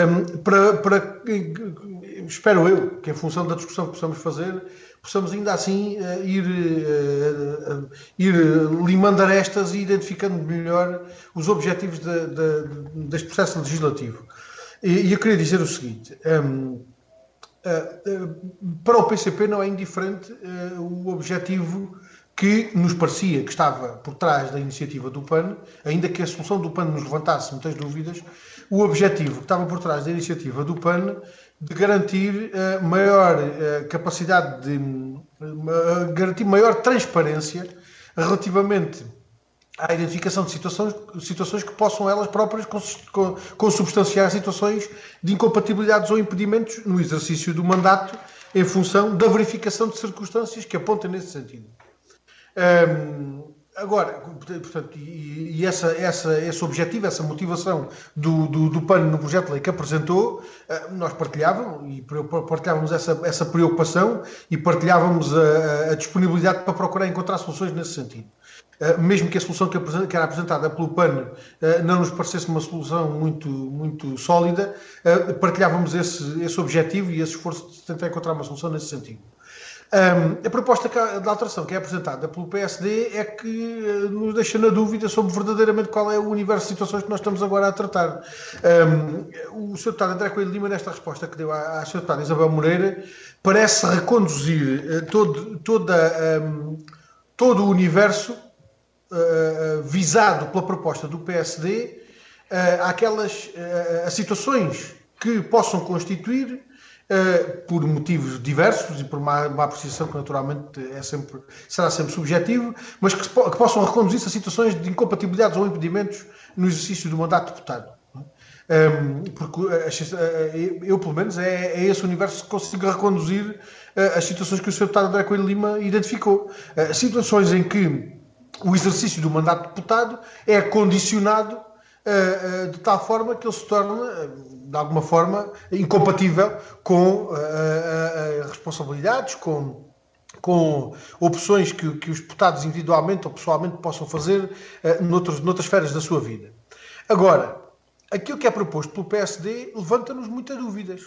[SPEAKER 3] espero eu que em função da discussão que possamos fazer, possamos ainda assim ir limando arestas e identificando melhor os objetivos deste processo legislativo. E eu queria dizer o seguinte, para o PCP não é indiferente o objetivo que nos parecia que estava por trás da iniciativa do PAN, ainda que a solução do PAN nos levantasse muitas dúvidas, o objetivo que estava por trás da iniciativa do PAN de garantir maior capacidade garantir maior transparência relativamente à identificação de situações que possam elas próprias consubstanciar situações de incompatibilidades ou impedimentos no exercício do mandato em função da verificação de circunstâncias que apontem nesse sentido. Agora, portanto, esse objetivo, essa motivação do PAN no projeto de lei que apresentou, nós partilhávamos essa preocupação e partilhávamos a disponibilidade para procurar encontrar soluções nesse sentido. Mesmo que a solução que era apresentada pelo PAN não nos parecesse uma solução muito sólida, partilhávamos esse objetivo e esse esforço de tentar encontrar uma solução nesse sentido. A proposta de alteração que é apresentada pelo PSD é que nos deixa na dúvida sobre verdadeiramente qual é o universo de situações que nós estamos agora a tratar. O Sr. Deputado André Coelho Lima, nesta resposta que deu à Sra. Deputada Isabel Moreira, parece reconduzir todo o universo visado pela proposta do PSD a situações que possam constituir, por motivos diversos e por uma apreciação que naturalmente será sempre subjetivo, mas que possam reconduzir-se a situações de incompatibilidades ou impedimentos no exercício do mandato de deputado. Porque eu, pelo menos, é esse universo que consigo reconduzir as situações que o Sr. Deputado André Coelho Lima identificou. Situações em que o exercício do mandato de deputado é condicionado de tal forma que ele se torna, de alguma forma, incompatível com responsabilidades, com opções que os deputados individualmente ou pessoalmente possam fazer noutras esferas da sua vida. Agora, aquilo que é proposto pelo PSD levanta-nos muitas dúvidas.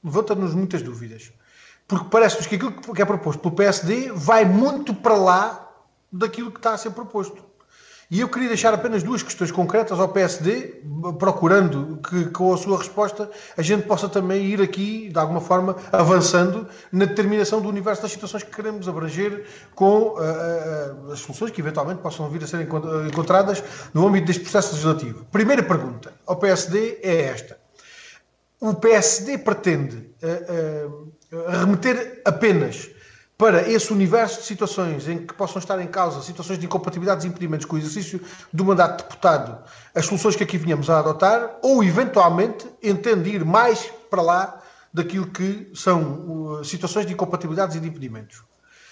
[SPEAKER 3] Porque parece-nos que aquilo que é proposto pelo PSD vai muito para lá daquilo que está a ser proposto. E eu queria deixar apenas duas questões concretas ao PSD, procurando que com a sua resposta a gente possa também ir aqui, de alguma forma, avançando na determinação do universo das situações que queremos abranger com as soluções que eventualmente possam vir a ser encontradas no âmbito deste processo legislativo. Primeira pergunta ao PSD é esta. O PSD pretende remeter apenas para esse universo de situações em que possam estar em causa situações de incompatibilidades e impedimentos com o exercício do mandato de deputado, as soluções que aqui vinhamos a adotar, ou eventualmente entende ir mais para lá daquilo que são situações de incompatibilidades e de impedimentos.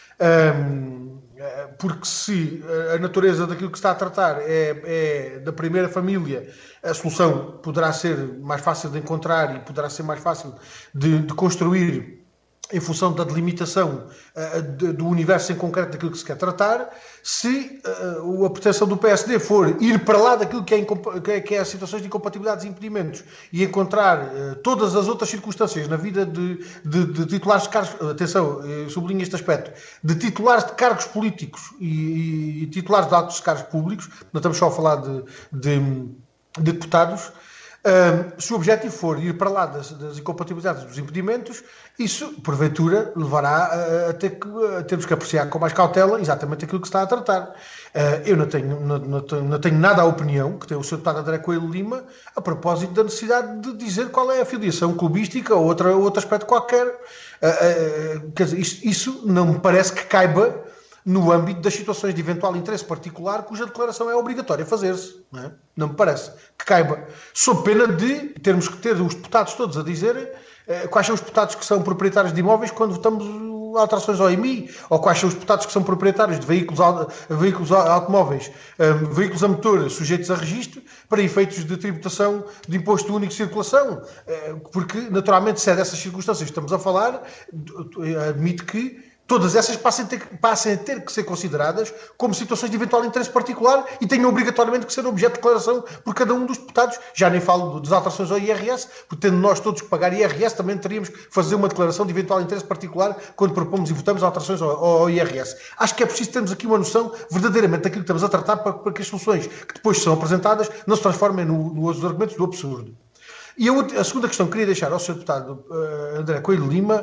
[SPEAKER 3] Porque se a natureza daquilo que se está a tratar é da primeira família, a solução poderá ser mais fácil de encontrar e poderá ser mais fácil de construir em função da delimitação do universo em concreto daquilo que se quer tratar. Se a pretensão do PSD for ir para lá daquilo que é as situações de incompatibilidades e impedimentos e encontrar todas as outras circunstâncias na vida de titulares de cargos, atenção, eu sublinho este aspecto, de titulares de cargos políticos e titulares de altos cargos públicos, não estamos só a falar de deputados. Se o objetivo for ir para lá das incompatibilidades, dos impedimentos, isso, porventura, levará a termos que apreciar com mais cautela exatamente aquilo que se está a tratar. Eu não tenho nada a opinião que tem o Sr. Deputado André Coelho Lima a propósito da necessidade de dizer qual é a filiação clubística ou outro aspecto qualquer. Quer dizer, isso não me parece que caiba no âmbito das situações de eventual interesse particular cuja declaração é obrigatória fazer-se. Não me parece que caiba. Sob pena de termos que ter os deputados todos a dizer quais são os deputados que são proprietários de imóveis quando votamos alterações ao IMI, ou quais são os deputados que são proprietários de veículos automóveis, veículos a motor sujeitos a registro, para efeitos de tributação de imposto único de circulação. Porque, naturalmente, se é dessas circunstâncias que estamos a falar, admito que todas essas passem a ter que ser consideradas como situações de eventual interesse particular e tenham obrigatoriamente que ser objeto de declaração por cada um dos deputados. Já nem falo das alterações ao IRS, porque tendo nós todos que pagar IRS, também teríamos que fazer uma declaração de eventual interesse particular quando propomos e votamos alterações ao IRS. Acho que é preciso termos aqui uma noção verdadeiramente daquilo que estamos a tratar para que as soluções que depois são apresentadas não se transformem nos argumentos do absurdo. E a segunda questão que queria deixar ao Sr. Deputado André Coelho Lima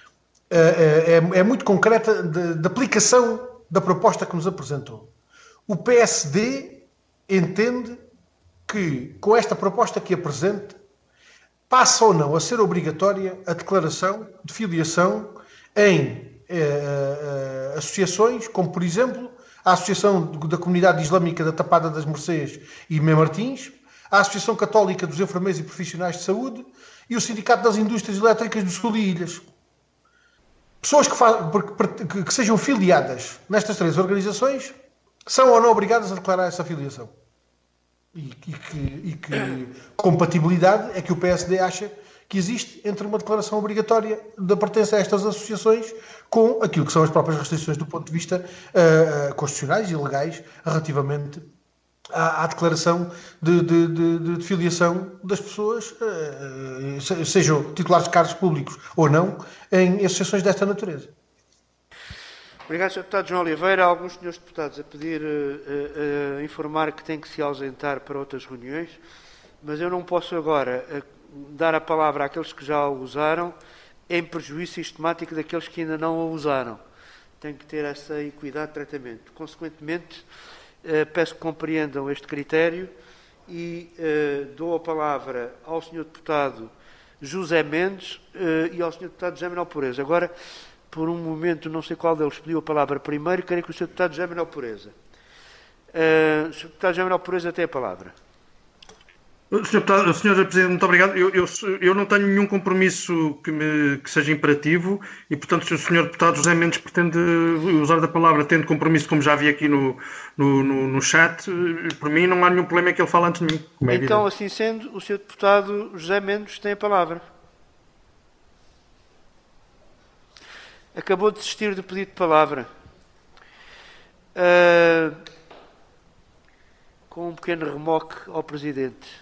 [SPEAKER 3] é muito concreta de aplicação da proposta que nos apresentou. O PSD entende que, com esta proposta que apresenta, passa ou não a ser obrigatória a declaração de filiação em associações, como, por exemplo, a Associação da Comunidade Islâmica da Tapada das Mercês e Mem Martins, a Associação Católica dos Enfermeiros e Profissionais de Saúde e o Sindicato das Indústrias Elétricas do Sul e Ilhas. Pessoas que sejam filiadas nestas três organizações são ou não obrigadas a declarar essa filiação. E que compatibilidade é que o PSD acha que existe entre uma declaração obrigatória da pertença a estas associações com aquilo que são as próprias restrições do ponto de vista constitucionais e legais relativamente à declaração de filiação das pessoas, sejam titulares de cargos públicos ou não, em associações desta natureza.
[SPEAKER 1] Obrigado, Sr. Deputado João Oliveira. Há alguns senhores deputados a pedir, informar que têm que se ausentar para outras reuniões, mas eu não posso agora dar a palavra àqueles que já a usaram em prejuízo sistemático daqueles que ainda não a usaram. Tenho que ter essa equidade de tratamento. Consequentemente, peço que compreendam este critério e dou a palavra ao Sr. Deputado José Mendes e ao Sr. Deputado José Manuel Pureza. Agora, por um momento, não sei qual deles pediu a palavra primeiro, creio que o Sr. Deputado José Manuel Pureza. O Sr. Deputado José Manuel Pureza tem a palavra.
[SPEAKER 6] Sr. Presidente, muito obrigado. Eu não tenho nenhum compromisso que seja imperativo e, portanto, se o Sr. Deputado José Mendes pretende usar da palavra tendo compromisso, como já vi aqui no chat, por mim não há nenhum problema em que ele fale antes de mim.
[SPEAKER 1] Então, assim sendo, o Sr. Deputado José Mendes tem a palavra. Acabou de desistir do pedido de palavra. Com um pequeno remoque ao Presidente.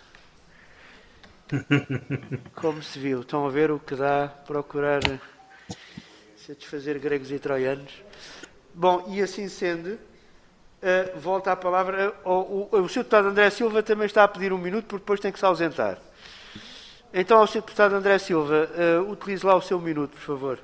[SPEAKER 1] Como se viu, estão a ver o que dá procurar satisfazer gregos e troianos. Bom, e assim sendo, volta a palavra. O Sr. Deputado André Silva também está a pedir um minuto, porque depois tem que se ausentar. Então, ao Sr. Deputado André Silva, utilize lá o seu minuto, por favor.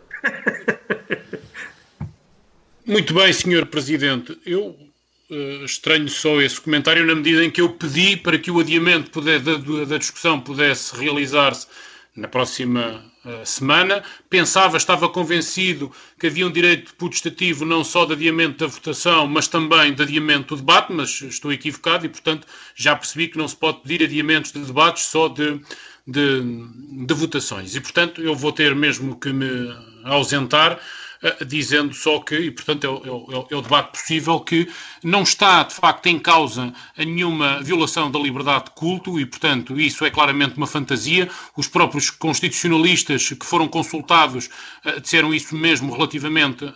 [SPEAKER 2] Muito bem, Sr. Presidente. Eu estranho só esse comentário na medida em que eu pedi para que o adiamento da discussão pudesse realizar-se na próxima semana. Estava convencido que havia um direito putestativo não só de adiamento da votação, mas também de adiamento do debate, mas estou equivocado e, portanto, já percebi que não se pode pedir adiamentos de debates só de votações. E, portanto, eu vou ter mesmo que me ausentar, dizendo só que, e portanto é o debate possível, que não está de facto em causa nenhuma violação da liberdade de culto e, portanto, isso é claramente uma fantasia. Os próprios constitucionalistas que foram consultados disseram isso mesmo relativamente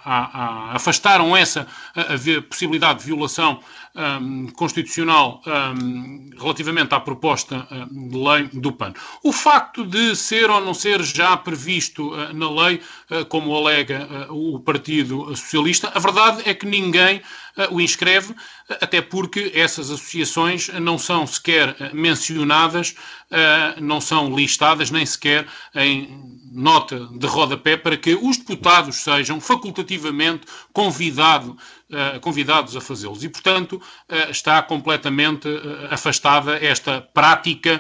[SPEAKER 2] afastaram essa possibilidade de violação constitucional relativamente à proposta de lei do PAN. O facto de ser ou não ser já previsto na lei, como alega o Partido Socialista, a verdade é que ninguém o inscreve, até porque essas associações não são sequer mencionadas, não são listadas, nem sequer em nota de rodapé, para que os deputados sejam facultativamente convidados a fazê-los. E, portanto, está completamente afastada esta prática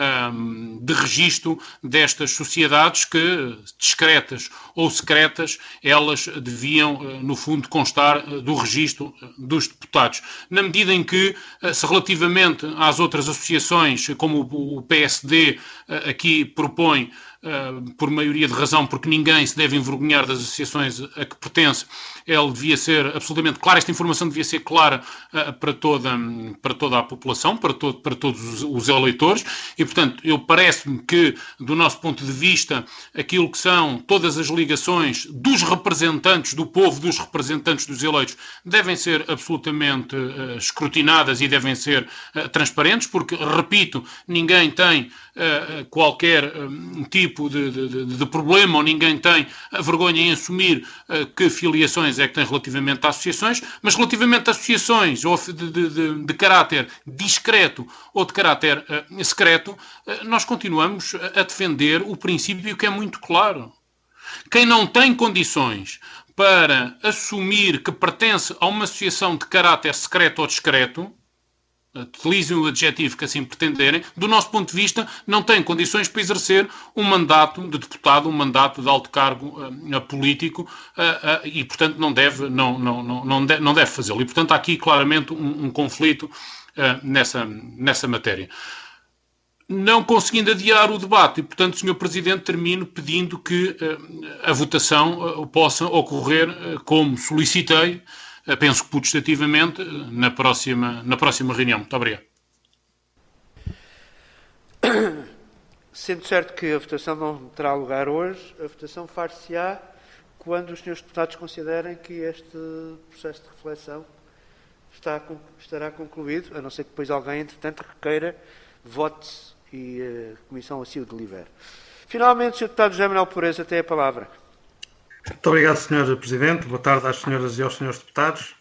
[SPEAKER 2] de registro destas sociedades que, discretas ou secretas, elas deviam, no fundo, constar do registro dos deputados. Na medida em que, se relativamente às outras associações, como o PSD aqui propõe, por maioria de razão, porque ninguém se deve envergonhar das associações a que pertence, ele devia ser absolutamente claro, esta informação devia ser clara para toda a população, para todos os eleitores, e, portanto, parece-me que, do nosso ponto de vista, aquilo que são todas as ligações dos representantes do povo, dos representantes dos eleitos, devem ser absolutamente escrutinadas e devem ser transparentes, porque, repito, ninguém tem qualquer tipo de problema, ou ninguém tem a vergonha em assumir que filiações é que tem relativamente a associações, mas relativamente a associações ou de caráter discreto ou de caráter secreto, nós continuamos a defender o princípio que é muito claro. Quem não tem condições para assumir que pertence a uma associação de caráter secreto ou discreto, utilizem o adjetivo que assim pretenderem, do nosso ponto de vista, não tem condições para exercer um mandato de deputado, um mandato de alto cargo político e, portanto, não deve fazê-lo. E, portanto, há aqui claramente um conflito nessa matéria. Não conseguindo adiar o debate, e, portanto, Sr. Presidente, termino pedindo que a votação possa ocorrer como solicitei, penso que putestativamente, na próxima reunião. Muito obrigado.
[SPEAKER 1] Sendo certo que a votação não terá lugar hoje, a votação far-se-á quando os senhores deputados considerem que este processo de reflexão estará concluído, a não ser que depois alguém, entretanto, requeira vote-se e a Comissão assim o delibere. Finalmente, o Sr. Deputado José Manuel Pureza tem a palavra.
[SPEAKER 6] Muito obrigado, Sr. Presidente. Boa tarde às senhoras e aos senhores deputados.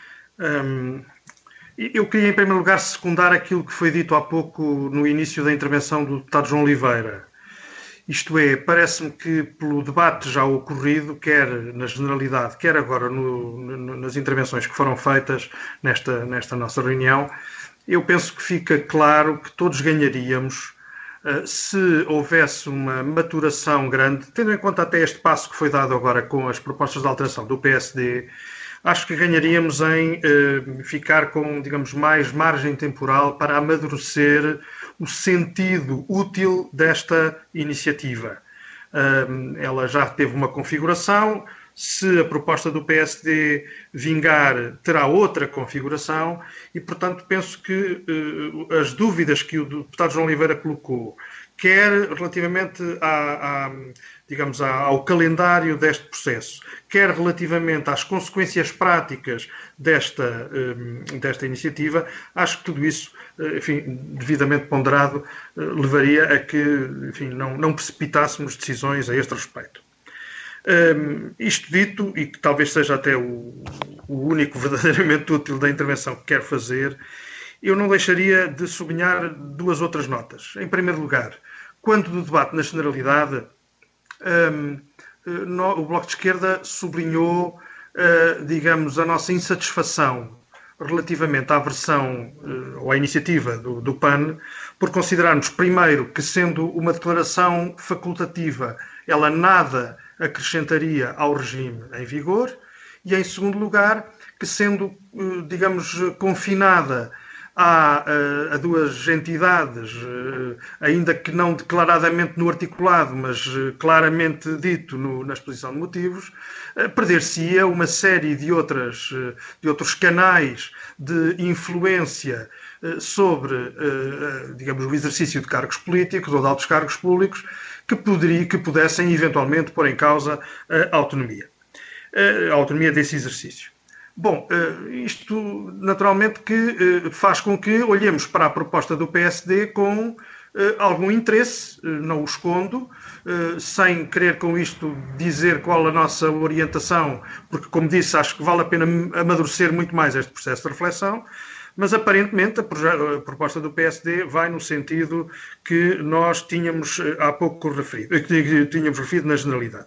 [SPEAKER 6] Eu queria, em primeiro lugar, secundar aquilo que foi dito há pouco no início da intervenção do deputado João Oliveira. Isto é, parece-me que pelo debate já ocorrido, quer na generalidade, quer agora nas intervenções que foram feitas nesta nossa reunião, eu penso que fica claro que todos ganharíamos se houvesse uma maturação grande, tendo em conta até este passo que foi dado agora com as propostas de alteração do PSD. Acho que ganharíamos em ficar com, digamos, mais margem temporal para amadurecer o sentido útil desta iniciativa. Ela já teve uma configuração. Se a proposta do PSD vingar, terá outra configuração e, portanto, penso que as dúvidas que o deputado João Oliveira colocou, quer relativamente digamos, ao calendário deste processo, quer relativamente às consequências práticas desta iniciativa, acho que tudo isso, enfim, devidamente ponderado, levaria a que, enfim, não precipitássemos decisões a este respeito. Isto dito, e que talvez seja até o único verdadeiramente útil da intervenção que quero fazer, eu não deixaria de sublinhar duas outras notas. Em primeiro lugar, quando do debate na generalidade, o Bloco de Esquerda sublinhou, digamos, a nossa insatisfação relativamente à versão ou à iniciativa do PAN, por considerarmos, primeiro, que sendo uma declaração facultativa, ela nada acrescentaria ao regime em vigor, e, em segundo lugar, que sendo, digamos, confinada a duas entidades, ainda que não declaradamente no articulado, mas claramente dito na exposição de motivos, perder-se-ia uma série de outros canais de influência sobre, digamos, o exercício de cargos políticos ou de altos cargos públicos que pudessem eventualmente pôr em causa a autonomia desse exercício. Bom, isto naturalmente que faz com que olhemos para a proposta do PSD com algum interesse, não o escondo, sem querer com isto dizer qual a nossa orientação, porque, como disse, acho que vale a pena amadurecer muito mais este processo de reflexão, mas aparentemente a proposta do PSD vai no sentido que nós tínhamos há pouco referido na generalidade.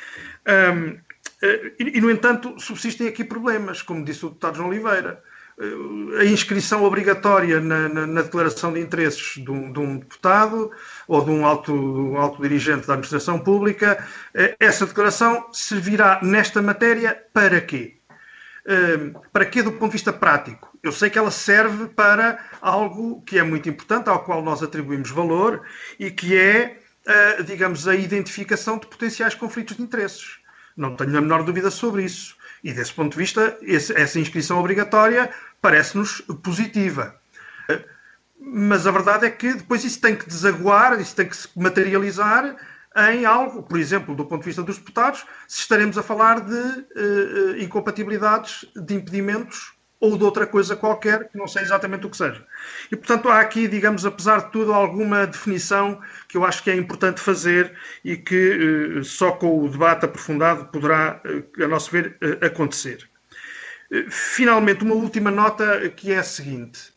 [SPEAKER 6] E, no entanto, subsistem aqui problemas, como disse o deputado João Oliveira. A inscrição obrigatória na declaração de interesses de um deputado ou de um alto dirigente da administração pública, essa declaração servirá nesta matéria para quê? Para quê do ponto de vista prático? Eu sei que ela serve para algo que é muito importante, ao qual nós atribuímos valor, e que é, digamos, a identificação de potenciais conflitos de interesses. Não tenho a menor dúvida sobre isso. E, desse ponto de vista, essa inscrição obrigatória parece-nos positiva. Mas a verdade é que depois isso tem que desaguar, isso tem que se materializar em algo, por exemplo, do ponto de vista dos deputados, se estaremos a falar de incompatibilidades, de impedimentos ou de outra coisa qualquer, que não sei exatamente o que seja. E, portanto, há aqui, digamos, apesar de tudo, alguma definição que eu acho que é importante fazer e que só com o debate aprofundado poderá, a nosso ver, acontecer. Finalmente, uma última nota que é a seguinte.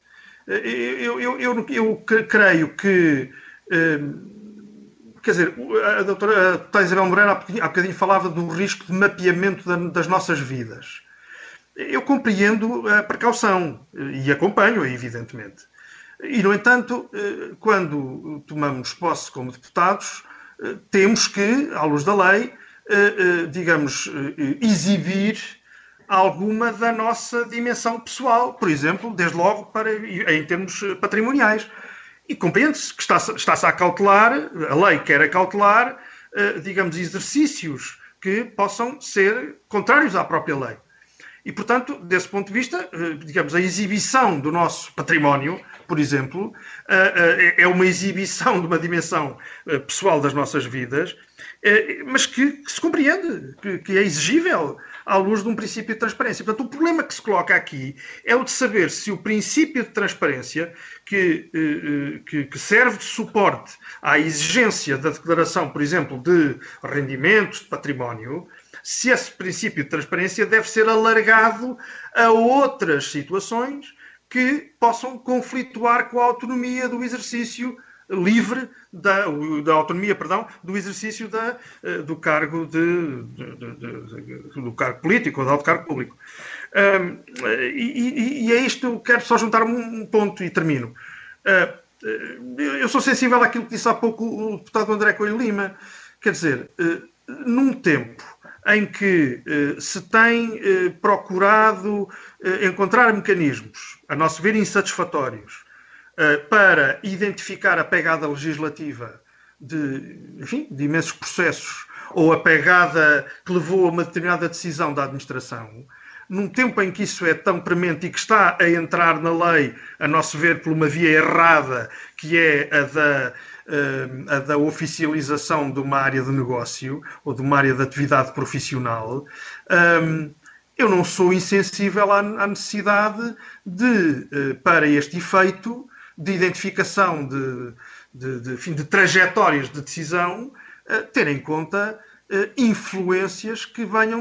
[SPEAKER 6] Eu creio que... Quer dizer, a doutora Isabel Moreira há bocadinho falava do risco de mapeamento das nossas vidas. Eu compreendo a precaução e acompanho-a, evidentemente. E, no entanto, quando tomamos posse como deputados, temos que, à luz da lei, digamos, exibir alguma da nossa dimensão pessoal, por exemplo, desde logo em termos patrimoniais. E compreende-se que está-se a acautelar, a lei quer acautelar, digamos, exercícios que possam ser contrários à própria lei. E, portanto, desse ponto de vista, digamos, a exibição do nosso património, por exemplo, é uma exibição de uma dimensão pessoal das nossas vidas, mas que se compreende, que é exigível à luz de um princípio de transparência. Portanto, o problema que se coloca aqui é o de saber se o princípio de transparência, que serve de suporte à exigência da declaração, por exemplo, de rendimentos, de património, se esse princípio de transparência deve ser alargado a outras situações que possam conflituar com a autonomia do exercício livre da autonomia, do exercício do cargo do cargo político ou do alto cargo público. E é isto, quero só juntar um ponto e termino. Eu sou sensível àquilo que disse há pouco o deputado André Coelho Lima. Quer dizer, num tempo em que se tem procurado encontrar mecanismos, a nosso ver insatisfatórios, para identificar a pegada legislativa de imensos processos ou a pegada que levou a uma determinada decisão da administração, num tempo em que isso é tão premente e que está a entrar na lei, a nosso ver, por uma via errada, que é a da oficialização de uma área de negócio ou de uma área de atividade profissional, eu não sou insensível à necessidade de, para este efeito, de identificação de trajetórias de decisão, ter em conta influências que venham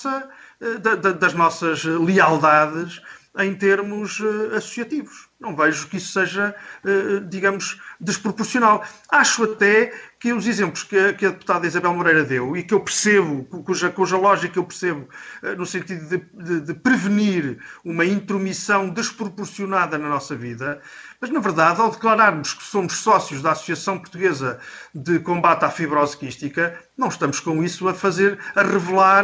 [SPEAKER 6] das nossas lealdades em termos associativos. Não vejo que isso seja, digamos, desproporcional. Acho até que os exemplos que a deputada Isabel Moreira deu, e que eu percebo, cuja lógica eu percebo, no sentido de prevenir uma intromissão desproporcionada na nossa vida, mas, na verdade, ao declararmos que somos sócios da Associação Portuguesa de Combate à Fibrose Quística, não estamos com isso a revelar,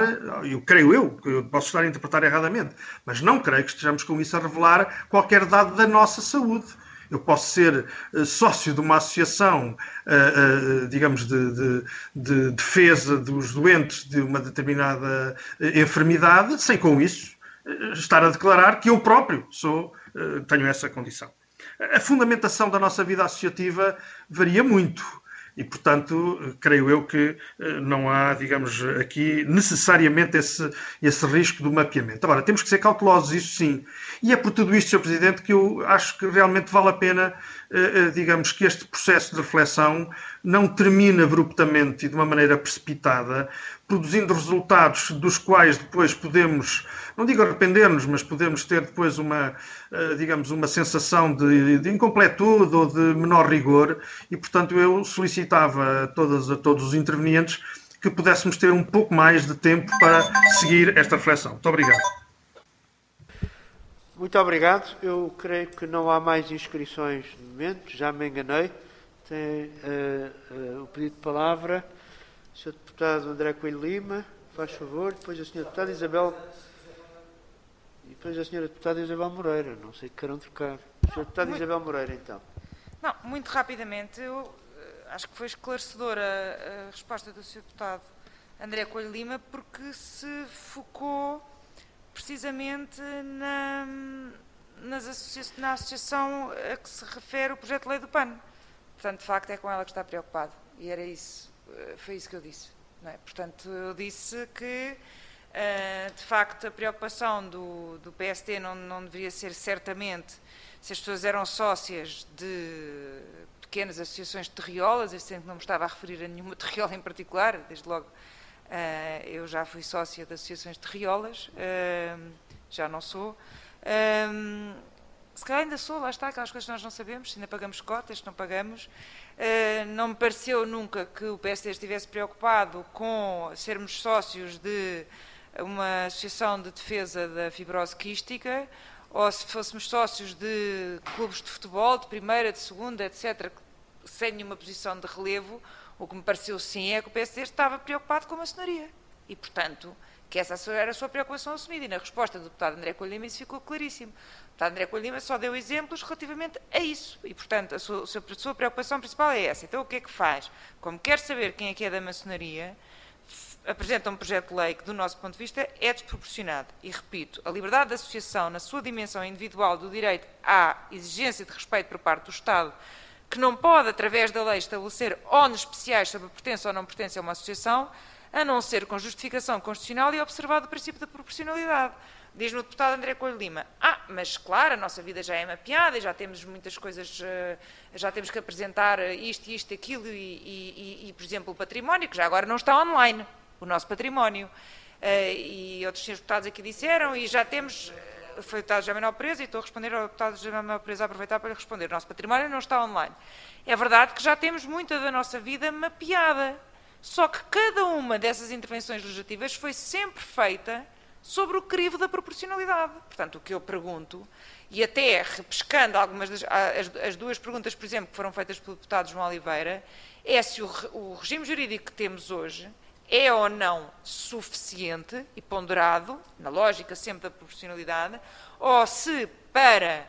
[SPEAKER 6] eu posso estar a interpretar erradamente, mas não creio que estejamos com isso a revelar qualquer dado da nossa saúde. Eu posso ser sócio de uma associação, digamos, de defesa dos doentes de uma determinada enfermidade, sem com isso estar a declarar que eu próprio tenho essa condição. A fundamentação da nossa vida associativa varia muito e, portanto, creio eu que não há, digamos, aqui necessariamente esse risco do mapeamento. Agora, temos que ser cautelosos, isso sim. E é por tudo isto, Sr. Presidente, que eu acho que realmente vale a pena, digamos, que este processo de reflexão não termine abruptamente e de uma maneira precipitada, produzindo resultados dos quais depois podemos, não digo arrepender-nos, mas podemos ter depois digamos, uma sensação de incompletude ou de menor rigor e, portanto, eu solicitava a todos os intervenientes que pudéssemos ter um pouco mais de tempo para seguir esta reflexão. Muito obrigado.
[SPEAKER 1] Muito obrigado. Eu creio que não há mais inscrições no momento, já me enganei. Tem o pedido de palavra. O Sr. Deputado André Coelho Lima, faz favor. Depois a Sra. Deputada Isabel. E depois a Sra. Deputada Isabel Moreira. Não sei que queiram trocar. Sra. Deputada Isabel Moreira, então.
[SPEAKER 5] Não, muito rapidamente. Eu acho que foi esclarecedora a resposta do Sr. Deputado André Coelho Lima, porque se focou precisamente na associação a que se refere o projeto de lei do PAN. Portanto, de facto, é com ela que está preocupado. E era isso. Foi isso que eu disse. Não é? Portanto, eu disse que, de facto, a preocupação do PST não deveria ser certamente se as pessoas eram sócias de pequenas associações de terriolas, eu sempre não me estava a referir a nenhuma terriola em particular, desde logo eu já fui sócia de associações de terriolas, já não sou. Se calhar ainda sou, lá está, aquelas coisas que nós não sabemos, se ainda pagamos cotas, se não pagamos. Não me pareceu nunca que o PSD estivesse preocupado com sermos sócios de uma associação de defesa da fibrose quística, ou se fôssemos sócios de clubes de futebol, de primeira, de segunda, etc., sem nenhuma posição de relevo. O que me pareceu sim é que o PSD estava preocupado com a maçonaria. E, portanto, que essa era a sua preocupação assumida. E na resposta do deputado André Coelho Lima isso ficou claríssimo. O deputado André Coelho Lima só deu exemplos relativamente a isso. E, portanto, a sua preocupação principal é essa. Então, o que é que faz? Como quer saber quem é que é da maçonaria, apresenta um projeto de lei que, do nosso ponto de vista, é desproporcionado. E, repito, a liberdade de associação, na sua dimensão individual do direito à exigência de respeito por parte do Estado, que não pode, através da lei, estabelecer ónus especiais sobre a pertença ou não pertença a uma associação, a não ser com justificação constitucional e observado o princípio da proporcionalidade. Diz-me o deputado André Coelho Lima, mas claro, a nossa vida já é mapeada, já temos muitas coisas, já temos que apresentar isto, aquilo e, por exemplo, o património, que já agora não está online, o nosso património. e outros senhores deputados aqui disseram, e já temos, foi o deputado José Manuel Pereza, e estou a responder ao deputado José Manuel Pereza, a aproveitar para lhe responder, o nosso património não está online. É verdade que já temos muita da nossa vida mapeada, só que cada uma dessas intervenções legislativas foi sempre feita sobre o crivo da proporcionalidade. Portanto, o que eu pergunto, e até repescando algumas as duas perguntas, por exemplo, que foram feitas pelo deputado João Oliveira, é se o regime jurídico que temos hoje é ou não suficiente e ponderado, na lógica sempre da proporcionalidade, ou se para,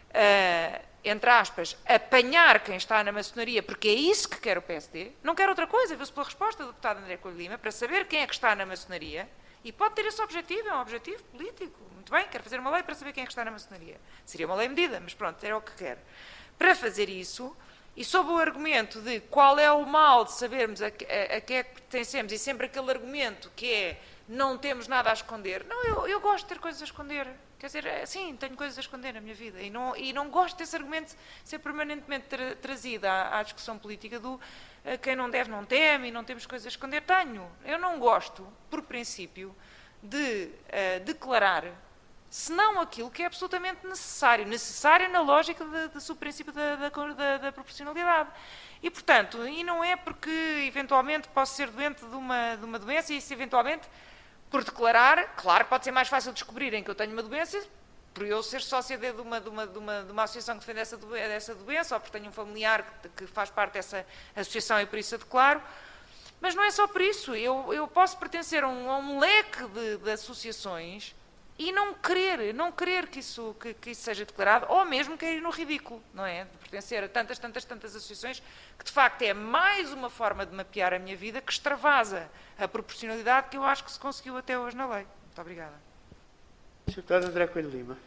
[SPEAKER 5] entre aspas, apanhar quem está na maçonaria, porque é isso que quer o PSD, não quer outra coisa, viu-se pela resposta do deputado André Coelho Lima, para saber quem é que está na maçonaria, e pode ter esse objetivo, é um objetivo político. Muito bem, quer fazer uma lei para saber quem é que está na maçonaria. Seria uma lei medida, mas pronto, era o que quer. Para fazer isso, e sob o argumento de qual é o mal de sabermos a que é que pertencemos, e sempre aquele argumento que é não temos nada a esconder. Não, eu gosto de ter coisas a esconder. Quer dizer, sim, tenho coisas a esconder na minha vida. E não gosto desse argumento ser permanentemente trazido à discussão política do quem não deve não teme e não temos coisas a esconder. Eu não gosto, por princípio, de declarar senão aquilo que é absolutamente necessário na lógica do princípio da proporcionalidade. E, portanto, e não é porque eventualmente posso ser doente de uma doença e se eventualmente, por declarar, claro que pode ser mais fácil descobrirem que eu tenho uma doença por eu ser sócia de uma associação que defende essa doença, ou porque tenho um familiar que faz parte dessa associação e por isso a declaro. Mas não é só por isso. Eu posso pertencer a um leque de associações e não querer que isso seja declarado, ou mesmo cair no ridículo, não é? De pertencer a tantas associações, que de facto é mais uma forma de mapear a minha vida que extravasa a proporcionalidade que eu acho que se conseguiu até hoje na lei. Muito obrigada.
[SPEAKER 1] Sr. Deputado André Coelho Lima.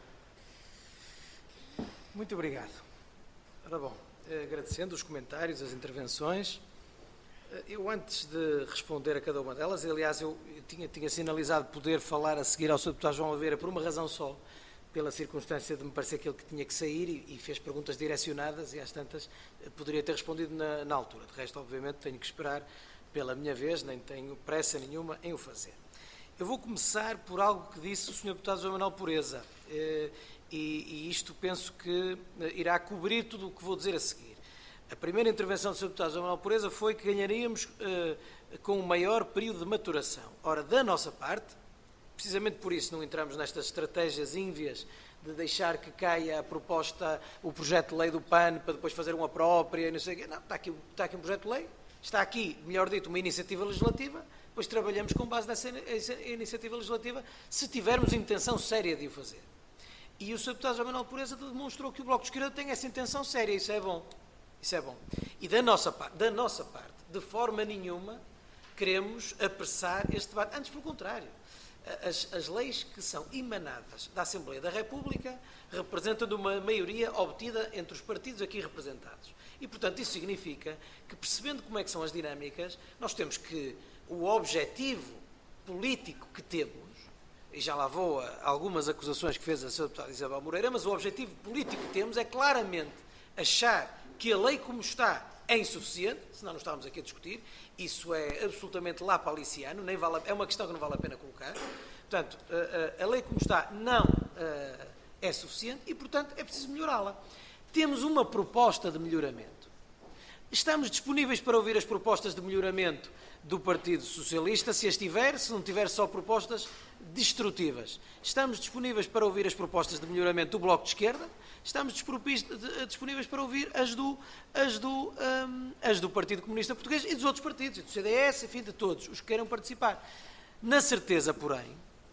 [SPEAKER 4] Muito obrigado. Ora bom, agradecendo os comentários, as intervenções, eu antes de responder a cada uma delas, aliás, eu tinha sinalizado poder falar a seguir ao Sr. Deputado João Oliveira por uma razão só, pela circunstância de me parecer que ele que tinha que sair e fez perguntas direcionadas e às tantas poderia ter respondido na altura. De resto, obviamente, tenho que esperar pela minha vez, nem tenho pressa nenhuma em o fazer. Eu vou começar por algo que disse o Sr. Deputado João Manuel Pereza e isto penso que irá cobrir tudo o que vou dizer a seguir. A primeira intervenção do Sr. Deputado João Manuel Pereza foi que ganharíamos com um maior período de maturação. Ora, da nossa parte, precisamente por isso não entramos nestas estratégias ínvias de deixar que caia a proposta, o projeto de lei do PAN para depois fazer uma própria e não sei o quê. Não, está aqui um projeto de lei, está aqui, melhor dito, uma iniciativa legislativa, depois trabalhamos com base nessa iniciativa legislativa se tivermos intenção séria de o fazer. E o Sr. Deputado João Manuel Pereza demonstrou que o Bloco de Esquerda tem essa intenção séria, isso é bom. Isso é bom. E da nossa parte, de forma nenhuma, queremos apressar este debate. Antes, pelo contrário, as leis que são emanadas da Assembleia da República representam uma maioria obtida entre os partidos aqui representados. E, portanto, isso significa que, percebendo como é que são as dinâmicas, nós temos que o objetivo político que temos, e já lá vou a algumas acusações que fez a Sra. Deputada Isabel Moreira, mas o objetivo político que temos é claramente achar que a lei como está é insuficiente, senão não estávamos aqui a discutir, isso é absolutamente lapaliciano, é uma questão que não vale a pena colocar. Portanto, a lei como está não é suficiente e, portanto, é preciso melhorá-la. Temos uma proposta de melhoramento. Estamos disponíveis para ouvir as propostas de melhoramento do Partido Socialista, se as tiver, se não tiver só propostas destrutivas. Estamos disponíveis para ouvir as propostas de melhoramento do Bloco de Esquerda, estamos disponíveis para ouvir as do Partido Comunista Português e dos outros partidos, do CDS, enfim, de todos os que queiram participar. Na certeza, porém,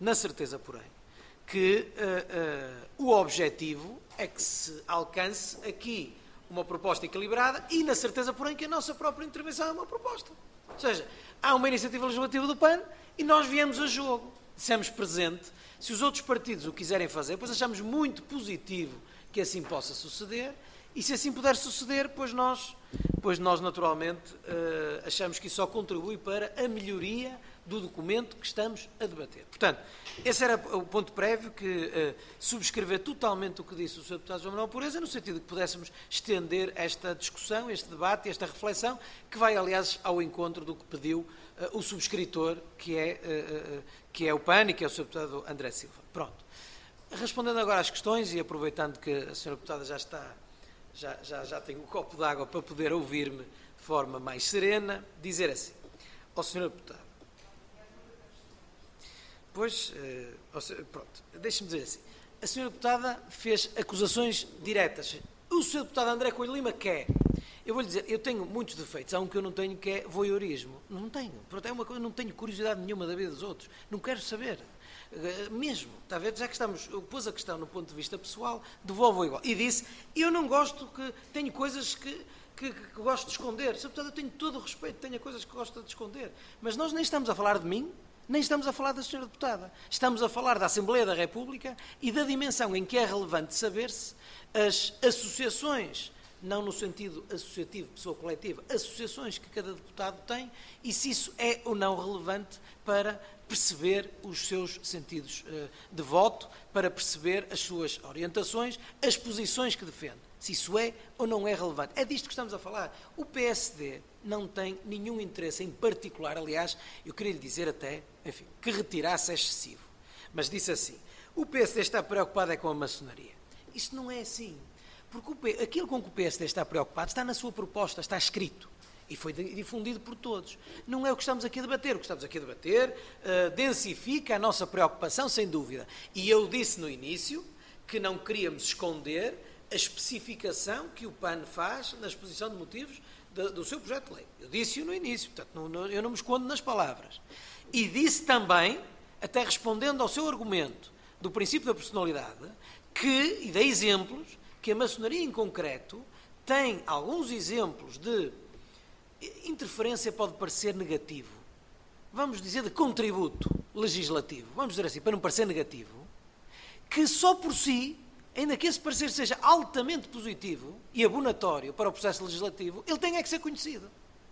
[SPEAKER 4] que o objetivo é que se alcance aqui uma proposta equilibrada e na certeza, porém, que a nossa própria intervenção é uma proposta. Ou seja, há uma iniciativa legislativa do PAN e nós viemos a jogo, dissemos presente. Se os outros partidos o quiserem fazer, pois achamos muito positivo que assim possa suceder e se assim puder suceder, pois nós naturalmente achamos que isso só contribui para a melhoria do documento que estamos a debater. Portanto, esse era o ponto prévio, que subscrever totalmente o que disse o Sr. Deputado João Manuel Pureza, no sentido de que pudéssemos estender esta discussão, este debate, esta reflexão, que vai, aliás, ao encontro do que pediu o subscritor, que é o PAN e que é o Sr. Deputado André Silva. Pronto. Respondendo agora às questões e aproveitando que a Sra. Deputada já tem um copo de água para poder ouvir-me de forma mais serena, dizer assim, ao Sr. Deputado, pois, pronto, deixe-me dizer assim, a Sra. Deputada fez acusações diretas, o Sr. Deputado André Coelho Lima quer. Eu vou-lhe dizer, eu tenho muitos defeitos, há um que eu não tenho, que é voyeurismo. Não tenho, pronto, é uma coisa, não tenho curiosidade nenhuma da vida dos outros, não quero saber. Mesmo, está a ver? Já que eu pus a questão no ponto de vista pessoal, devolvo igual. E disse, eu não gosto, tenho coisas que gosto de esconder. Portanto, eu tenho todo o respeito, tenho coisas que gosto de esconder. Mas nós nem estamos a falar de mim, nem estamos a falar da Sra. Deputada. Estamos a falar da Assembleia da República e da dimensão em que é relevante saber-se as associações, não no sentido associativo, pessoa coletiva, associações que cada deputado tem, e se isso é ou não relevante para perceber os seus sentidos de voto, para perceber as suas orientações, as posições que defende. Se isso é ou não é relevante. É disto que estamos a falar. O PSD não tem nenhum interesse em particular, aliás, eu queria lhe dizer até, enfim, que retirasse é excessivo. Mas disse assim, o PSD está preocupado é com a maçonaria. Isso não é assim. Porque aquilo com que o PSD está preocupado está na sua proposta, está escrito. E foi difundido por todos. Não é o que estamos aqui a debater. O que estamos aqui a debater densifica a nossa preocupação, sem dúvida. E eu disse no início que não queríamos esconder a especificação que o PAN faz na exposição de motivos do seu projeto de lei. Eu disse-o no início, portanto, eu não me escondo nas palavras. E disse também, até respondendo ao seu argumento do princípio da personalidade, e dei exemplos, que a maçonaria em concreto tem alguns exemplos de interferência, pode parecer negativo, vamos dizer de contributo legislativo, vamos dizer assim, para não parecer negativo, que só por si, ainda que esse parecer seja altamente positivo e abonatório para o processo legislativo, ele tem é que ser conhecido.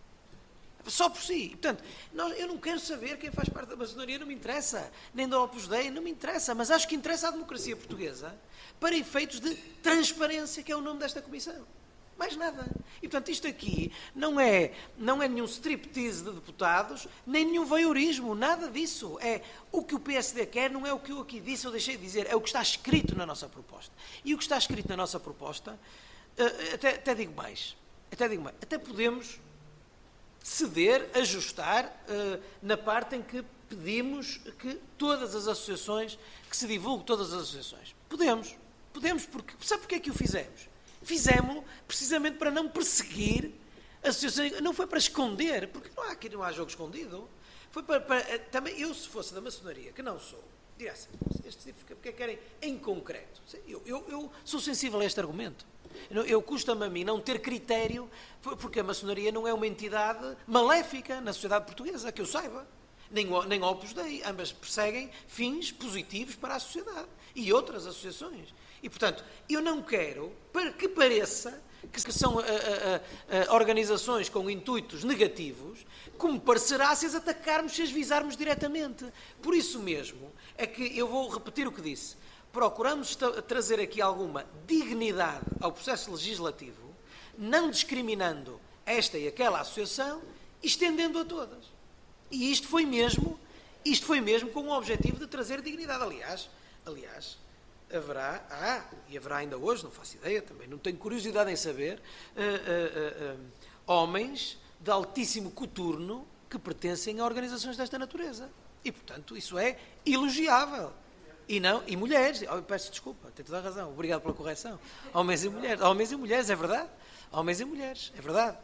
[SPEAKER 4] Só por si. Portanto, eu não quero saber quem faz parte da maçonaria, não me interessa, nem da Opus Dei, não me interessa, mas acho que interessa a democracia portuguesa para efeitos de transparência, que é o nome desta comissão. Mais nada. E, portanto, isto aqui não é nenhum striptease de deputados, nem nenhum voyeurismo, nada disso. É o que o PSD quer, não é o que eu aqui disse ou deixei de dizer, é o que está escrito na nossa proposta. E o que está escrito na nossa proposta, até digo mais, até podemos ceder, ajustar, na parte em que pedimos que todas as associações, que se divulgue todas as associações. Podemos, porque, sabe porque é que o fizemos? Fizemos-lo precisamente para não perseguir associações, não foi para esconder, porque não há jogo escondido, foi também, eu se fosse da maçonaria, que não sou, diria assim, estes tipos porque querem em concreto, eu sou sensível a este argumento. Custa-me a mim não ter critério, porque a maçonaria não é uma entidade maléfica na sociedade portuguesa, que eu saiba. Nem a Opus Dei, ambas perseguem fins positivos para a sociedade e outras associações. E, portanto, eu não quero que pareça que são organizações com intuitos negativos, como parecerá se as atacarmos, se as visarmos diretamente. Por isso mesmo é que eu vou repetir o que disse. Procuramos trazer aqui alguma dignidade ao processo legislativo, não discriminando esta e aquela associação, estendendo a todas. E isto foi mesmo com o objetivo de trazer dignidade. Aliás, haverá ainda hoje, não faço ideia, também não tenho curiosidade em saber, homens de altíssimo coturno que pertencem a organizações desta natureza. E, portanto, isso é elogiável. E mulheres, peço desculpa, tem toda a razão, obrigado pela correção. Homens e mulheres, é verdade. Homens e mulheres, é verdade.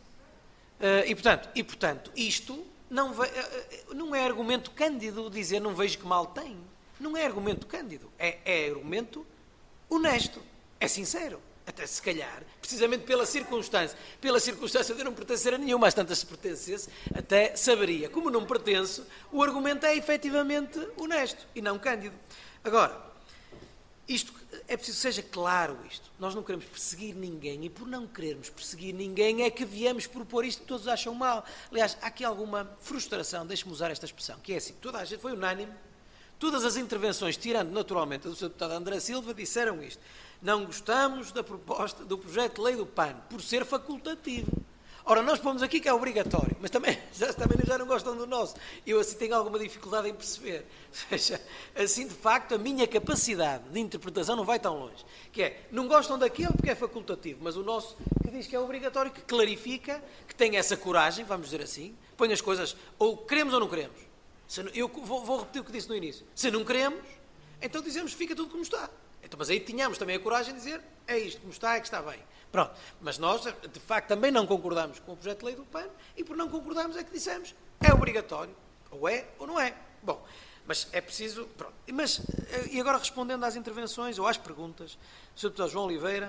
[SPEAKER 4] E portanto, isto não é argumento cândido dizer não vejo que mal tem. Não é argumento cândido, é argumento honesto, é sincero. Até se calhar, precisamente pela circunstância de eu não pertencer a nenhuma, às tantas se pertencesse, até saberia. Como não pertenço, o argumento é efetivamente honesto e não cândido. Agora, isto é preciso que seja claro isto. Nós não queremos perseguir ninguém e por não querermos perseguir ninguém é que viemos propor isto que todos acham mal. Aliás, há aqui alguma frustração, deixe-me usar esta expressão, que é assim, toda a gente foi unânime, todas as intervenções, tirando naturalmente a do Sr. Deputado André Silva, disseram isto. Não gostamos da proposta do projeto de lei do PAN, por ser facultativo. Ora, nós pomos aqui que é obrigatório, mas também já não gostam do nosso. Eu assim tenho alguma dificuldade em perceber. Ou seja, assim de facto a minha capacidade de interpretação não vai tão longe. Que é, não gostam daquele porque é facultativo, mas o nosso que diz que é obrigatório, que clarifica, que tem essa coragem, vamos dizer assim, põe as coisas, ou queremos ou não queremos. Eu vou repetir o que disse no início. Se não queremos, então dizemos fica tudo como está. Então, mas aí tínhamos também a coragem de dizer é isto, como está, é que está bem. Pronto, mas nós, de facto, também não concordamos com o projeto de lei do PAN e por não concordarmos é que dissemos é obrigatório, ou é ou não é. Bom, mas é preciso... Pronto. Mas, e agora respondendo às intervenções ou às perguntas do Sr. Deputado João Oliveira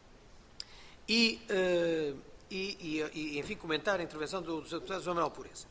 [SPEAKER 4] e enfim, comentar a intervenção do Sr. Deputado João Manuel Pureza.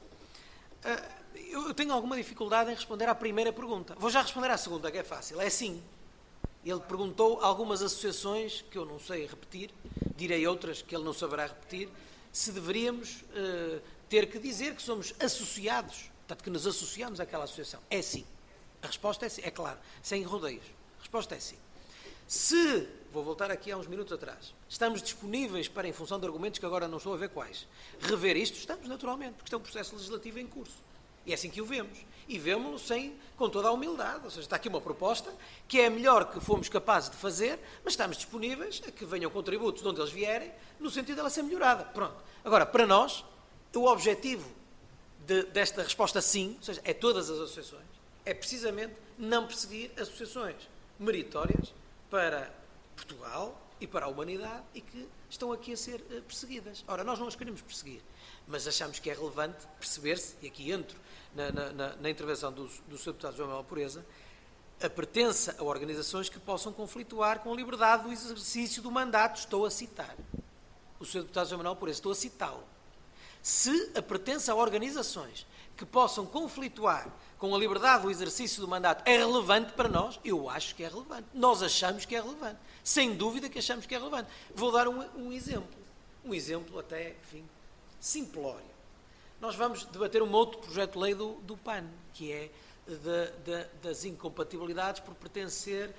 [SPEAKER 4] Eu tenho alguma dificuldade em responder à primeira pergunta. Vou já responder à segunda, que é fácil. É sim. Ele perguntou algumas associações, que eu não sei repetir, direi outras que ele não saberá repetir, se deveríamos ter que dizer que somos associados, portanto, que nos associamos àquela associação. É sim. A resposta é sim, é claro, sem rodeios. A resposta é sim. Se, vou voltar aqui há uns minutos atrás, estamos disponíveis para, em função de argumentos que agora não estou a ver quais, rever isto, estamos naturalmente, porque está um processo legislativo em curso. E é assim que o vemos. E vemo-lo com toda a humildade. Ou seja, está aqui uma proposta que é a melhor que fomos capazes de fazer, mas estamos disponíveis a que venham contributos de onde eles vierem, no sentido dela ser melhorada. Pronto. Agora, para nós, o objetivo desta resposta sim, ou seja, é todas as associações, é precisamente não perseguir associações meritórias para Portugal e para a humanidade e que estão aqui a ser perseguidas. Ora, nós não as queremos perseguir, mas achamos que é relevante perceber-se, e aqui entro na intervenção do Sr. Deputado João Manuel Pureza, a pertença a organizações que possam conflituar com a liberdade do exercício do mandato. Estou a citar o Sr. Deputado João Manuel Pureza, estou a citá-lo. Se a pertença a organizações que possam conflituar com a liberdade do exercício do mandato é relevante para nós, eu acho que é relevante. Nós achamos que é relevante. Sem dúvida que achamos que é relevante. Vou dar um exemplo. Um exemplo até, enfim, simplório. Nós vamos debater um outro projeto de lei do PAN, que é das incompatibilidades por pertencer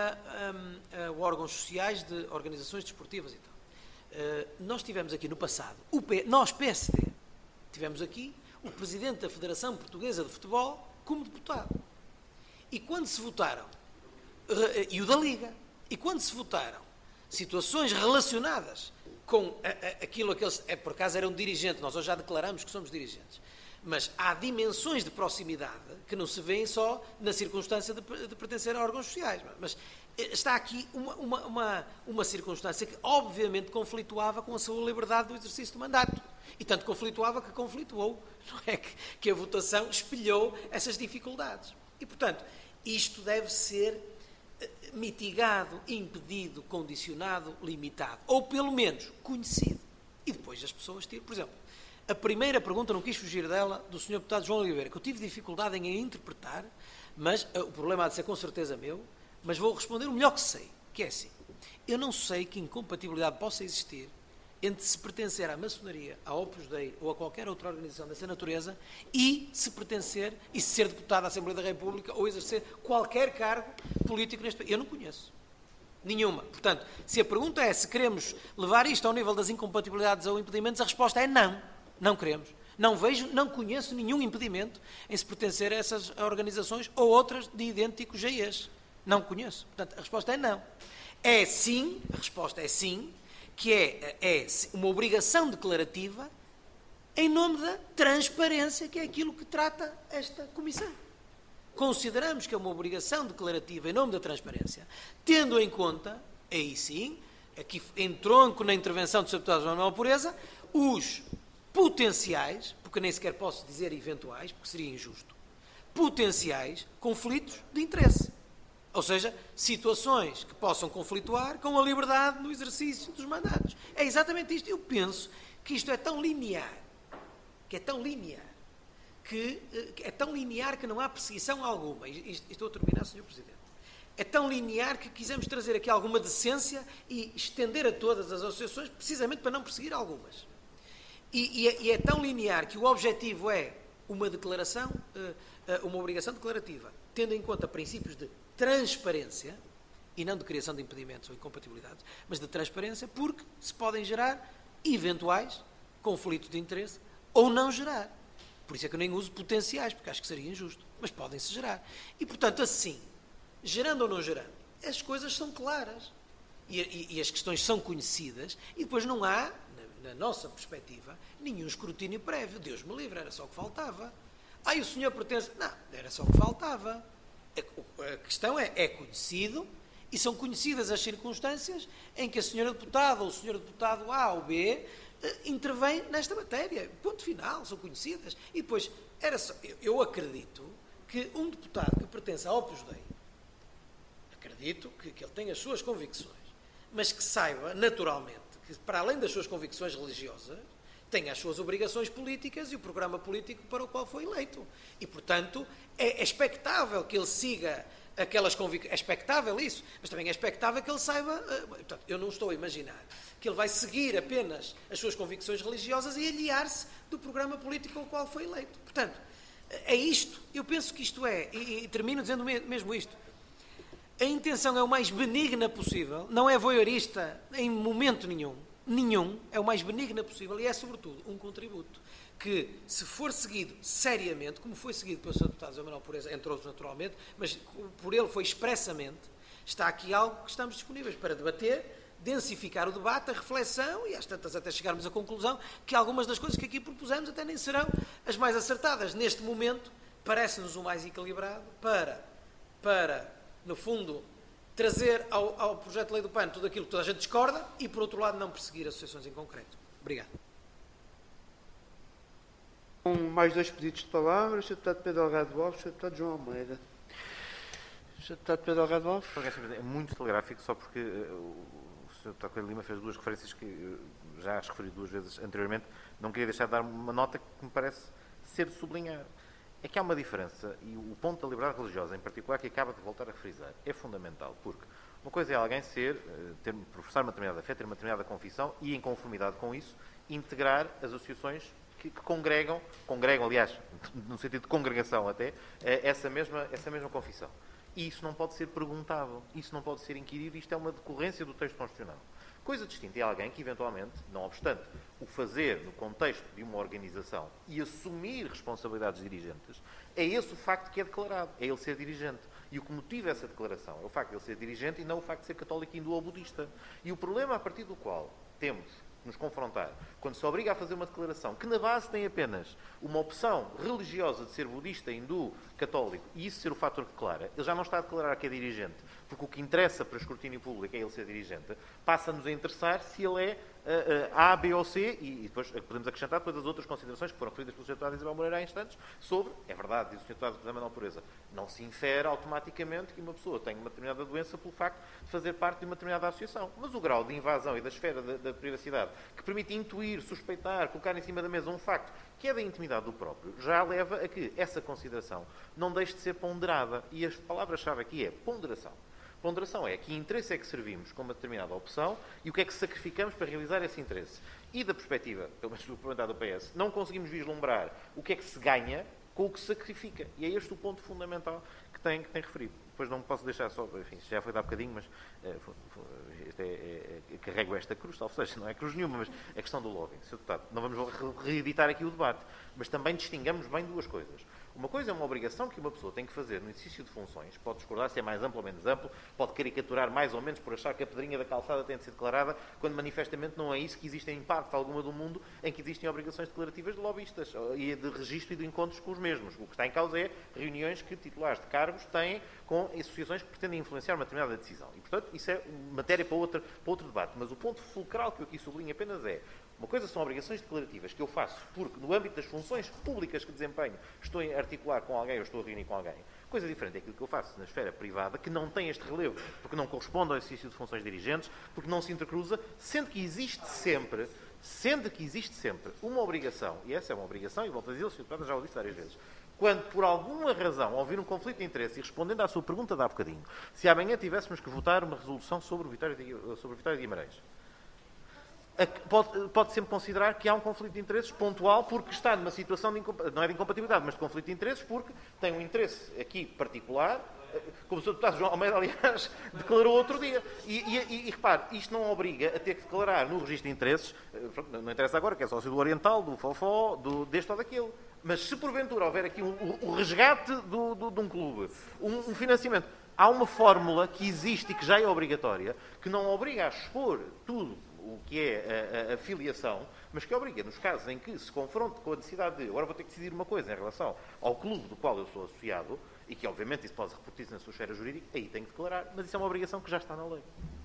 [SPEAKER 4] a órgãos sociais de organizações desportivas e tal. Nós tivemos aqui no passado, nós PSD, tivemos aqui o Presidente da Federação Portuguesa de Futebol como deputado. E quando se votaram, e o da Liga, e quando se votaram situações relacionadas com aquilo que eles, por acaso eram dirigentes, nós hoje já declaramos que somos dirigentes, mas há dimensões de proximidade que não se vêem só na circunstância de pertencer a órgãos sociais, mas está aqui uma circunstância que obviamente conflituava com a sua liberdade do exercício do mandato, e tanto conflituava que conflituou, não é? Que a votação espelhou essas dificuldades, e portanto isto deve ser mitigado, impedido, condicionado, limitado, ou pelo menos conhecido, e depois as pessoas tiram. Por exemplo, a primeira pergunta, não quis fugir dela, do Sr. Deputado João Oliveira, que eu tive dificuldade em a interpretar, mas o problema há de ser com certeza meu, mas vou responder o melhor que sei, que é assim: eu não sei que incompatibilidade possa existir entre se pertencer à maçonaria, à Opus Dei ou a qualquer outra organização dessa natureza e se pertencer e ser deputado da Assembleia da República ou exercer qualquer cargo político neste país. Eu não conheço nenhuma. Portanto, se a pergunta é se queremos levar isto ao nível das incompatibilidades ou impedimentos, a resposta é não. Não queremos. Não conheço nenhum impedimento em se pertencer a essas organizações ou outras de idênticos a este. Não conheço. Portanto, a resposta é não. É sim, a resposta é sim, que é uma obrigação declarativa em nome da transparência, que é aquilo que trata esta Comissão. Consideramos que é uma obrigação declarativa em nome da transparência, tendo em conta, aí sim, aqui em tronco na intervenção do Sr. Deputado João Manuel Pureza, os potenciais, porque nem sequer posso dizer eventuais, porque seria injusto, potenciais conflitos de interesse. Ou seja, situações que possam conflituar com a liberdade no exercício dos mandatos. É exatamente isto. Eu penso que isto é tão linear, que é tão linear que não há perseguição alguma. E estou a terminar, Sr. Presidente. é tão linear que quisemos trazer aqui alguma decência e estender a todas as associações, precisamente para não perseguir algumas. E é tão linear que o objetivo é uma declaração, uma obrigação declarativa, tendo em conta princípios de transparência, e não de criação de impedimentos ou incompatibilidades, mas de transparência, porque se podem gerar eventuais conflitos de interesse ou não gerar. Por isso é que eu nem uso potenciais, porque acho que seria injusto, mas podem-se gerar. E, portanto, assim, gerando ou não gerando, as coisas são claras e as questões são conhecidas e depois não há, na nossa perspectiva, nenhum escrutínio prévio. Deus me livre, era só o que faltava. O senhor pertence... Não, era só o que faltava. A questão é conhecido e são conhecidas as circunstâncias em que a senhora deputada ou o senhor deputado A ou B intervém nesta matéria. Ponto final, são conhecidas. E depois, eu acredito que um deputado que pertence ao Opus Dei, acredito que ele tenha as suas convicções, mas que saiba, naturalmente, que para além das suas convicções religiosas, tenha as suas obrigações políticas e o programa político para o qual foi eleito. E, portanto, é expectável que ele siga aquelas convicções. É expectável isso, mas também é expectável que ele saiba... Portanto, eu não estou a imaginar que ele vai seguir apenas as suas convicções religiosas e aliar-se do programa político ao qual foi eleito. Portanto, é isto. Eu penso que isto é, e termino dizendo mesmo isto, a intenção é o mais benigna possível, não é voyeurista em momento nenhum, é o mais benigna possível e é, sobretudo, um contributo que, se for seguido seriamente, como foi seguido pelo Sr. Deputado José Manuel Pureza, entre outros naturalmente, mas por ele foi expressamente, está aqui algo que estamos disponíveis para debater, densificar o debate, a reflexão e às tantas até chegarmos à conclusão que algumas das coisas que aqui propusemos até nem serão as mais acertadas. Neste momento, parece-nos o mais equilibrado para no fundo, trazer ao projeto de lei do PAN tudo aquilo que toda a gente discorda e, por outro lado, não perseguir associações em concreto. Obrigado.
[SPEAKER 1] Com mais 2 pedidos de palavra, o Sr. Deputado Pedro Delgado Alves e o Sr. Deputado João Almeida. Sr. Deputado Pedro Delgado Alves.
[SPEAKER 7] É muito telegráfico, só porque o Sr. Deputado Coelho Lima fez 2 referências que já as referi 2 vezes anteriormente. Não queria deixar de dar uma nota que me parece ser de sublinhar. É que há uma diferença, e o ponto da liberdade religiosa, em particular, que acaba de voltar a frisar, é fundamental, porque uma coisa é alguém professar uma determinada fé, ter uma determinada confissão, e, em conformidade com isso, integrar as associações que congregam, aliás, no sentido de congregação até, essa mesma confissão. E isso não pode ser perguntável, isso não pode ser inquirido, isto é uma decorrência do texto constitucional. Coisa distinta é alguém que, eventualmente, não obstante o fazer no contexto de uma organização e assumir responsabilidades dirigentes, é esse o facto que é declarado, é ele ser dirigente. E o que motiva essa declaração é o facto de ele ser dirigente e não o facto de ser católico, hindu ou budista. E o problema a partir do qual temos que nos confrontar, quando se obriga a fazer uma declaração que na base tem apenas uma opção religiosa de ser budista, hindu, católico, e isso ser o fator que declara, ele já não está a declarar que é dirigente, porque o que interessa para o escrutínio público é ele ser dirigente, passa-nos a interessar se ele é A, B ou C, e depois podemos acrescentar depois as outras considerações que foram referidas pelo Sr. Deputado Isabel Moreira há instantes, sobre, é verdade, diz o Sr. Deputado José Manuel Pureza, não se infere automaticamente que uma pessoa tenha uma determinada doença pelo facto de fazer parte de uma determinada associação. Mas o grau de invasão e da esfera da privacidade que permite intuir, suspeitar, colocar em cima da mesa um facto que é da intimidade do próprio, já leva a que essa consideração não deixe de ser ponderada. E a palavra-chave aqui é ponderação. Ponderação é que interesse é que servimos com uma determinada opção e o que é que sacrificamos para realizar esse interesse. E da perspectiva, pelo menos do comentário do PS, não conseguimos vislumbrar o que é que se ganha com o que se sacrifica. E é este o ponto fundamental que tem referido. Depois não posso deixar só, enfim, já foi dar bocadinho, mas carrego esta cruz, talvez seja, não é cruz nenhuma, mas a questão do lobbying. Sr. Deputado, não vamos reeditar aqui o debate, mas também distingamos bem 2 coisas. Uma coisa é uma obrigação que uma pessoa tem que fazer no exercício de funções, pode discordar se é mais amplo ou menos amplo, pode caricaturar mais ou menos por achar que a pedrinha da calçada tem de ser declarada, quando manifestamente não é isso, que existe em parte alguma do mundo em que existem obrigações declarativas de lobbyistas e de registro e de encontros com os mesmos. O que está em causa é reuniões que titulares de cargos têm com associações que pretendem influenciar uma determinada decisão. E, portanto, isso é matéria para outro debate. Mas o ponto fulcral que eu aqui sublinho apenas é: uma coisa são obrigações declarativas que eu faço porque, no âmbito das funções públicas que desempenho, estou a articular com alguém ou estou a reunir com alguém. Coisa diferente é aquilo que eu faço na esfera privada, que não tem este relevo, porque não corresponde ao exercício de funções dirigentes, porque não se intercruza, sendo que existe sempre uma obrigação, e essa é uma obrigação, e volto a dizer, o Sr. Deputado já o disse várias vezes, quando, por alguma razão, ouvir um conflito de interesse e respondendo à sua pergunta de há bocadinho, se amanhã tivéssemos que votar uma resolução sobre o Vitória de Guimarães, pode sempre considerar que há um conflito de interesses pontual porque está numa situação não é de incompatibilidade, mas de conflito de interesses, porque tem um interesse aqui particular, como o Sr. Deputado João Almeida, aliás, declarou outro dia. E repare, isto não obriga a ter que declarar no registro de interesses, não interessa agora que é sócio do Oriental, do Fofó, deste ou daquele. Mas se porventura houver aqui o resgate de um clube, um financiamento, há uma fórmula que existe e que já é obrigatória, que não obriga a expor tudo o que é a filiação, mas que obriga, nos casos em que se confronte com a necessidade de agora vou ter que decidir uma coisa em relação ao clube do qual eu sou associado, e que obviamente isso pode repetir-se na sua esfera jurídica, aí tem que declarar, mas isso é uma obrigação que já está na lei.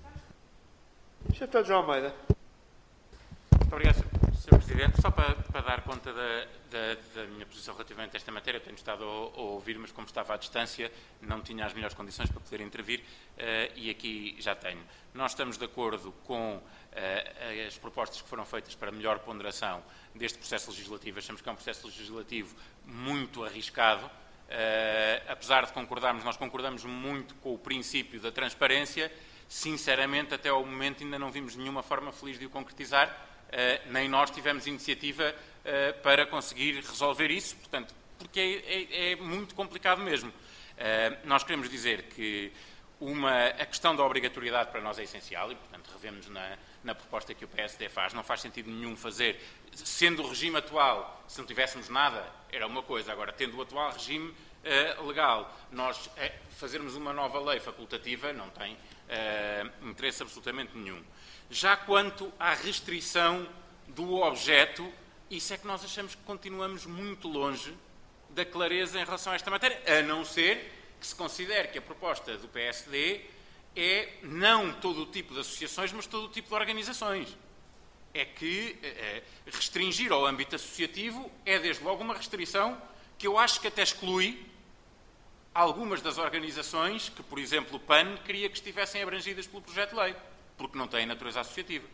[SPEAKER 1] Sr. Deputado João Almeida.
[SPEAKER 8] Muito obrigado, Sr. Presidente. Só para dar conta da minha posição relativamente a esta matéria, eu tenho estado a ouvir, mas como estava à distância, não tinha as melhores condições para poder intervir, e aqui já tenho. Nós estamos de acordo com as propostas que foram feitas para melhor ponderação deste processo legislativo. Achamos que é um processo legislativo muito arriscado. Apesar de concordarmos, nós concordamos muito com o princípio da transparência. Sinceramente, até ao momento ainda não vimos nenhuma forma feliz de o concretizar, nem nós tivemos iniciativa para conseguir resolver isso, portanto, porque é muito complicado mesmo. Nós queremos dizer que a questão da obrigatoriedade para nós é essencial e, portanto, revemos na proposta que o PSD faz. Não faz sentido nenhum fazer, sendo o regime atual, se não tivéssemos nada, era uma coisa. Agora, tendo o atual regime legal, nós fazermos uma nova lei facultativa não tem interesse absolutamente nenhum. Já quanto à restrição do objeto, isso é que nós achamos que continuamos muito longe da clareza em relação a esta matéria, a não ser que se considere que a proposta do PSD é não todo o tipo de associações, mas todo o tipo de organizações. É que restringir ao âmbito associativo é, desde logo, uma restrição que eu acho que até exclui algumas das organizações que, por exemplo, o PAN queria que estivessem abrangidas pelo projeto de lei, porque não têm natureza associativa.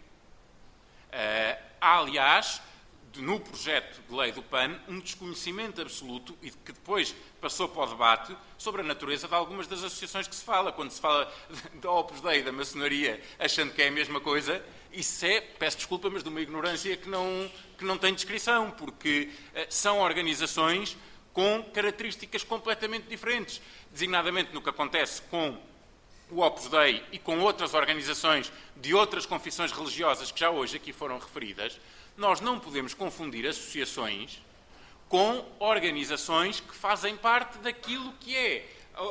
[SPEAKER 8] Há, aliás, no projeto de lei do PAN, um desconhecimento absoluto, e que depois passou para o debate, sobre a natureza de algumas das associações que se fala. Quando se fala da Opus Dei e da maçonaria, achando que é a mesma coisa, isso é, peço desculpa, mas de uma ignorância que não tem descrição, porque são organizações com características completamente diferentes, designadamente no que acontece com o Opus Dei e com outras organizações de outras confissões religiosas que já hoje aqui foram referidas. Nós não podemos confundir associações com organizações que fazem parte daquilo que é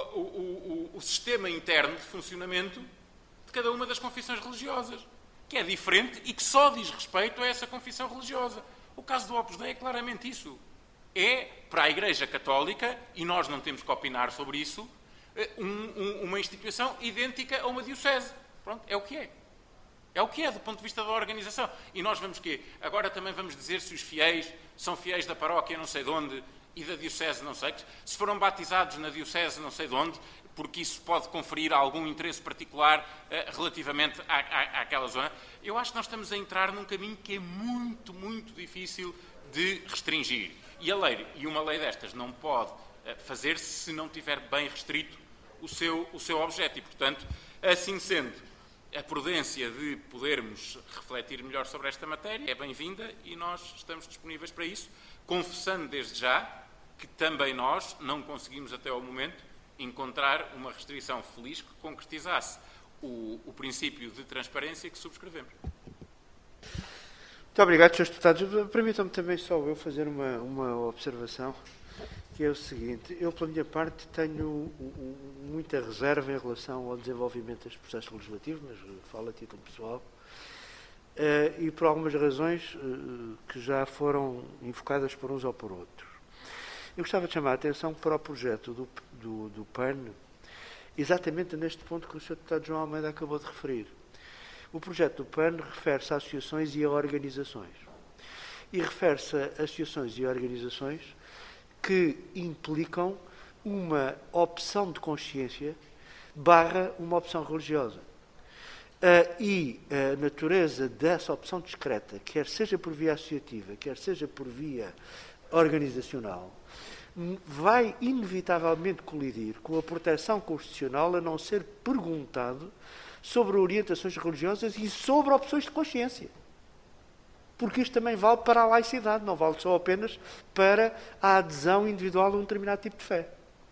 [SPEAKER 8] o sistema interno de funcionamento de cada uma das confissões religiosas, que é diferente e que só diz respeito a essa confissão religiosa. O caso do Opus Dei é claramente isso. É, para a Igreja Católica, e nós não temos que opinar sobre isso, uma instituição idêntica a uma diocese. Pronto, é o que é. É o que é, do ponto de vista da organização. E nós vamos quê? Agora também vamos dizer se os fiéis são fiéis da paróquia não sei de onde e da diocese não sei, se foram batizados na diocese não sei de onde, porque isso pode conferir algum interesse particular relativamente àquela zona. Eu acho que nós estamos a entrar num caminho que é muito, muito difícil de restringir. E uma lei destas não pode fazer-se se não tiver bem restrito o seu objeto. E, portanto, assim sendo, a prudência de podermos refletir melhor sobre esta matéria é bem-vinda e nós estamos disponíveis para isso, confessando desde já que também nós não conseguimos até ao momento encontrar uma restrição feliz que concretizasse o princípio de transparência que subscrevemos.
[SPEAKER 1] Muito obrigado, Srs. Deputados. Permitam-me também só eu fazer uma observação, que é o seguinte. Eu, pela minha parte, tenho muita reserva em relação ao desenvolvimento deste processo legislativo, mas falo a título pessoal, e por algumas razões que já foram invocadas por uns ou por outros. Eu gostava de chamar a atenção para o projeto do PAN, exatamente neste ponto que o Sr. Deputado João Almeida acabou de referir. O projeto do PAN refere-se a associações e a organizações. E refere-se a associações e organizações que implicam uma opção de consciência / uma opção religiosa. E a natureza dessa opção discreta, quer seja por via associativa, quer seja por via organizacional, vai inevitavelmente colidir com a proteção constitucional a não ser perguntado sobre orientações religiosas e sobre opções de consciência. Porque isto também vale para a laicidade, não vale só apenas para a adesão individual a um determinado tipo de fé.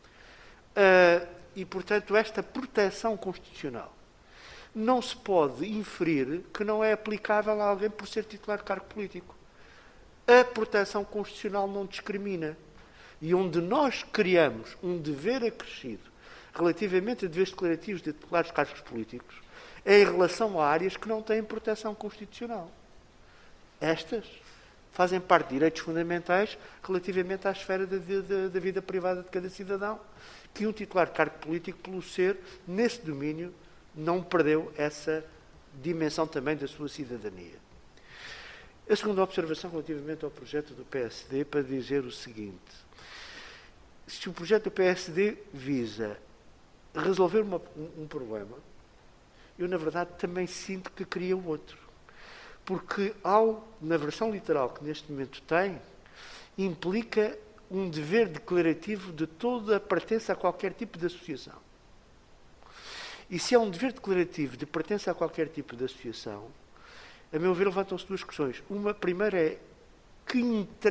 [SPEAKER 1] E, portanto, esta proteção constitucional não se pode inferir que não é aplicável a alguém por ser titular de cargo político. A proteção constitucional não discrimina. E onde nós criamos um dever acrescido relativamente a deveres declarativos de titulares de cargos políticos é em relação a áreas que não têm proteção constitucional. Estas fazem parte de direitos fundamentais relativamente à esfera da vida privada de cada cidadão, que um titular de cargo político, pelo ser nesse domínio, não perdeu essa dimensão também da sua cidadania. A segunda observação relativamente ao projeto do PSD, para dizer o seguinte: se o projeto do PSD visa resolver um problema, eu, na verdade, também sinto que cria outro. Porque, na versão literal que neste momento tem, implica um dever declarativo de toda a pertença a qualquer tipo de associação. E se é um dever declarativo de pertença a qualquer tipo de associação, a meu ver, levantam-se duas questões. Uma, primeira é que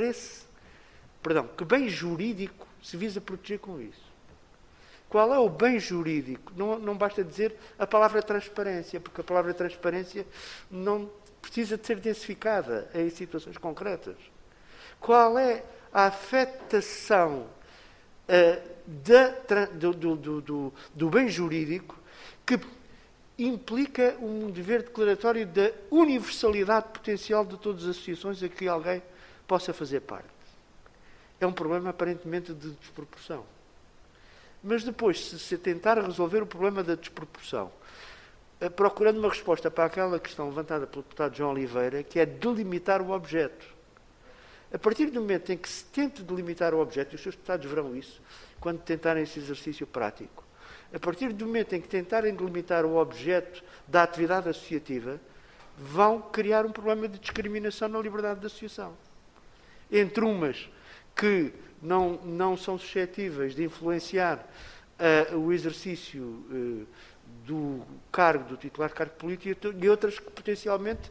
[SPEAKER 1] que bem jurídico se visa proteger com isso? Qual é o bem jurídico? Não basta dizer a palavra transparência, porque a palavra transparência não precisa de ser densificada em situações concretas. Qual é a afetação do bem jurídico que implica um dever declaratório da universalidade potencial de todas as associações a que alguém possa fazer parte? É um problema aparentemente de desproporção. Mas depois, se tentar resolver o problema da desproporção, procurando uma resposta para aquela questão levantada pelo deputado João Oliveira, que é delimitar o objeto. A partir do momento em que se tente delimitar o objeto, e os seus deputados verão isso, quando tentarem esse exercício prático, a partir do momento em que tentarem delimitar o objeto da atividade associativa, vão criar um problema de discriminação na liberdade de associação. Entre umas que não são suscetíveis de influenciar o exercício do cargo, do titular de cargo político, e outras que potencialmente,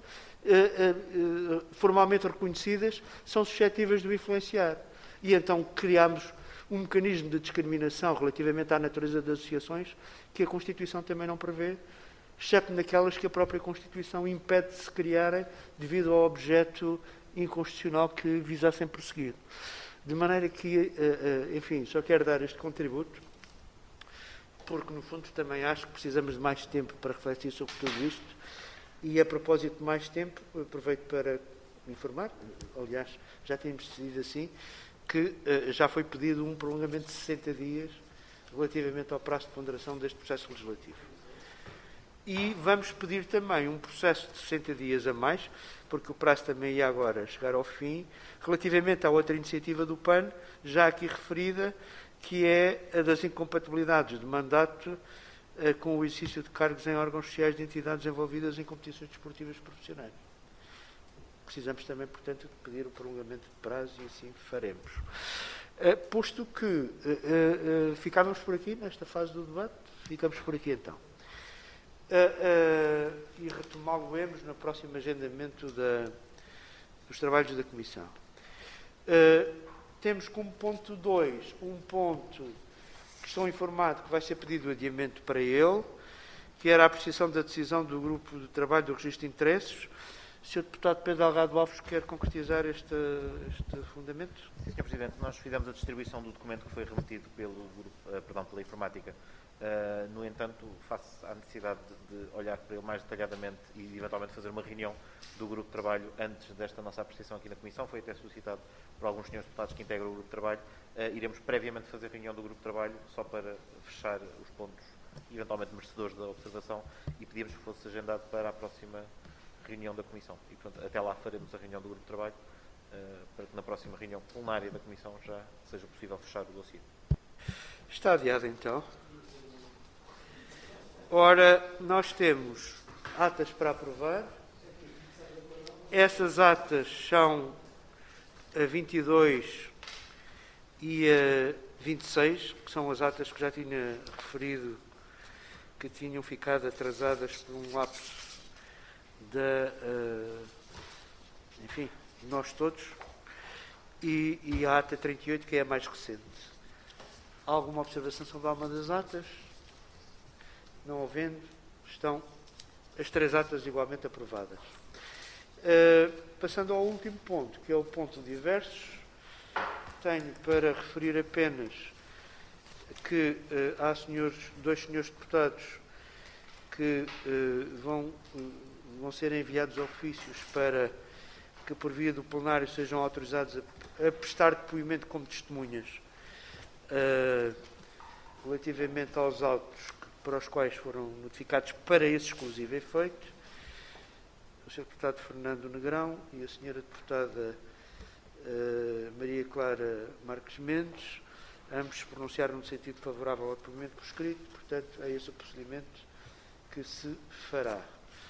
[SPEAKER 1] formalmente reconhecidas, são suscetíveis de o influenciar. E então criamos um mecanismo de discriminação relativamente à natureza das associações que a Constituição também não prevê, exceto naquelas que a própria Constituição impede de se criarem devido ao objeto inconstitucional que visassem perseguir. De maneira que, enfim, só quero dar este contributo, porque no fundo também acho que precisamos de mais tempo para refletir sobre tudo isto, e a propósito de mais tempo, aproveito para informar, aliás, já tínhamos decidido assim, que já foi pedido um prolongamento de 60 dias relativamente ao prazo de ponderação deste processo legislativo. E vamos pedir também um processo de 60 dias a mais, porque o prazo também ia agora chegar ao fim, relativamente à outra iniciativa do PAN, já aqui referida, que é a das incompatibilidades de mandato com o exercício de cargos em órgãos sociais de entidades envolvidas em competições desportivas profissionais. Precisamos também, portanto, de pedir o prolongamento de prazo e assim faremos. Posto que ficávamos por aqui nesta fase do debate, ficamos por aqui então. E retomá-lo-emos no próximo agendamento dos trabalhos da Comissão. Temos como ponto 2 um ponto que estou informado que vai ser pedido o adiamento para ele, que era a apreciação da decisão do Grupo de Trabalho do Registro de Interesses. O Sr. Deputado Pedro Delgado Alves quer concretizar este fundamento?
[SPEAKER 7] Sim, Sr. Presidente. Nós fizemos a distribuição do documento que foi remetido pela informática. No entanto, face à necessidade de olhar para ele mais detalhadamente e eventualmente fazer uma reunião do Grupo de Trabalho antes desta nossa apreciação aqui na Comissão, foi até solicitado por alguns senhores deputados que integram o Grupo de Trabalho, iremos previamente fazer reunião do Grupo de Trabalho só para fechar os pontos eventualmente merecedores da observação e pedimos que fosse agendado para a próxima reunião da Comissão. E, portanto, até lá faremos a reunião do Grupo de Trabalho para que na próxima reunião plenária da Comissão já seja possível fechar o dossiê.
[SPEAKER 1] Está adiado, então. Ora, nós temos atas para aprovar. Essas atas são a 22 e a 26, que são as atas que já tinha referido que tinham ficado atrasadas por um lapso enfim, de nós todos, e a ata 38, que é a mais recente. Há alguma observação sobre alguma das atas? Não havendo, estão as 3 atas igualmente aprovadas. Passando ao último ponto, que é o ponto de diversos, tenho para referir apenas que há 2 senhores deputados que vão ser enviados ofícios para que, por via do plenário, sejam autorizados a prestar depoimento como testemunhas relativamente aos autos para os quais foram notificados para esse exclusivo efeito. O Sr. Deputado Fernando Negrão e a Sra. Deputada Maria Clara Marques Mendes, ambos se pronunciaram no sentido favorável ao depoimento por escrito, portanto, é esse o procedimento que se fará.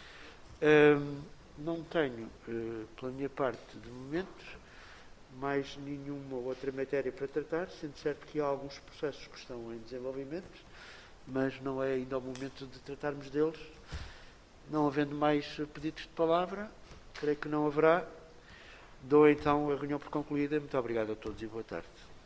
[SPEAKER 1] Não tenho, pela minha parte, de momento, mais nenhuma outra matéria para tratar, sendo certo que há alguns processos que estão em desenvolvimento, mas não é ainda o momento de tratarmos deles. Não havendo mais pedidos de palavra, creio que não haverá. Dou então a reunião por concluída. Muito obrigado a todos e boa tarde.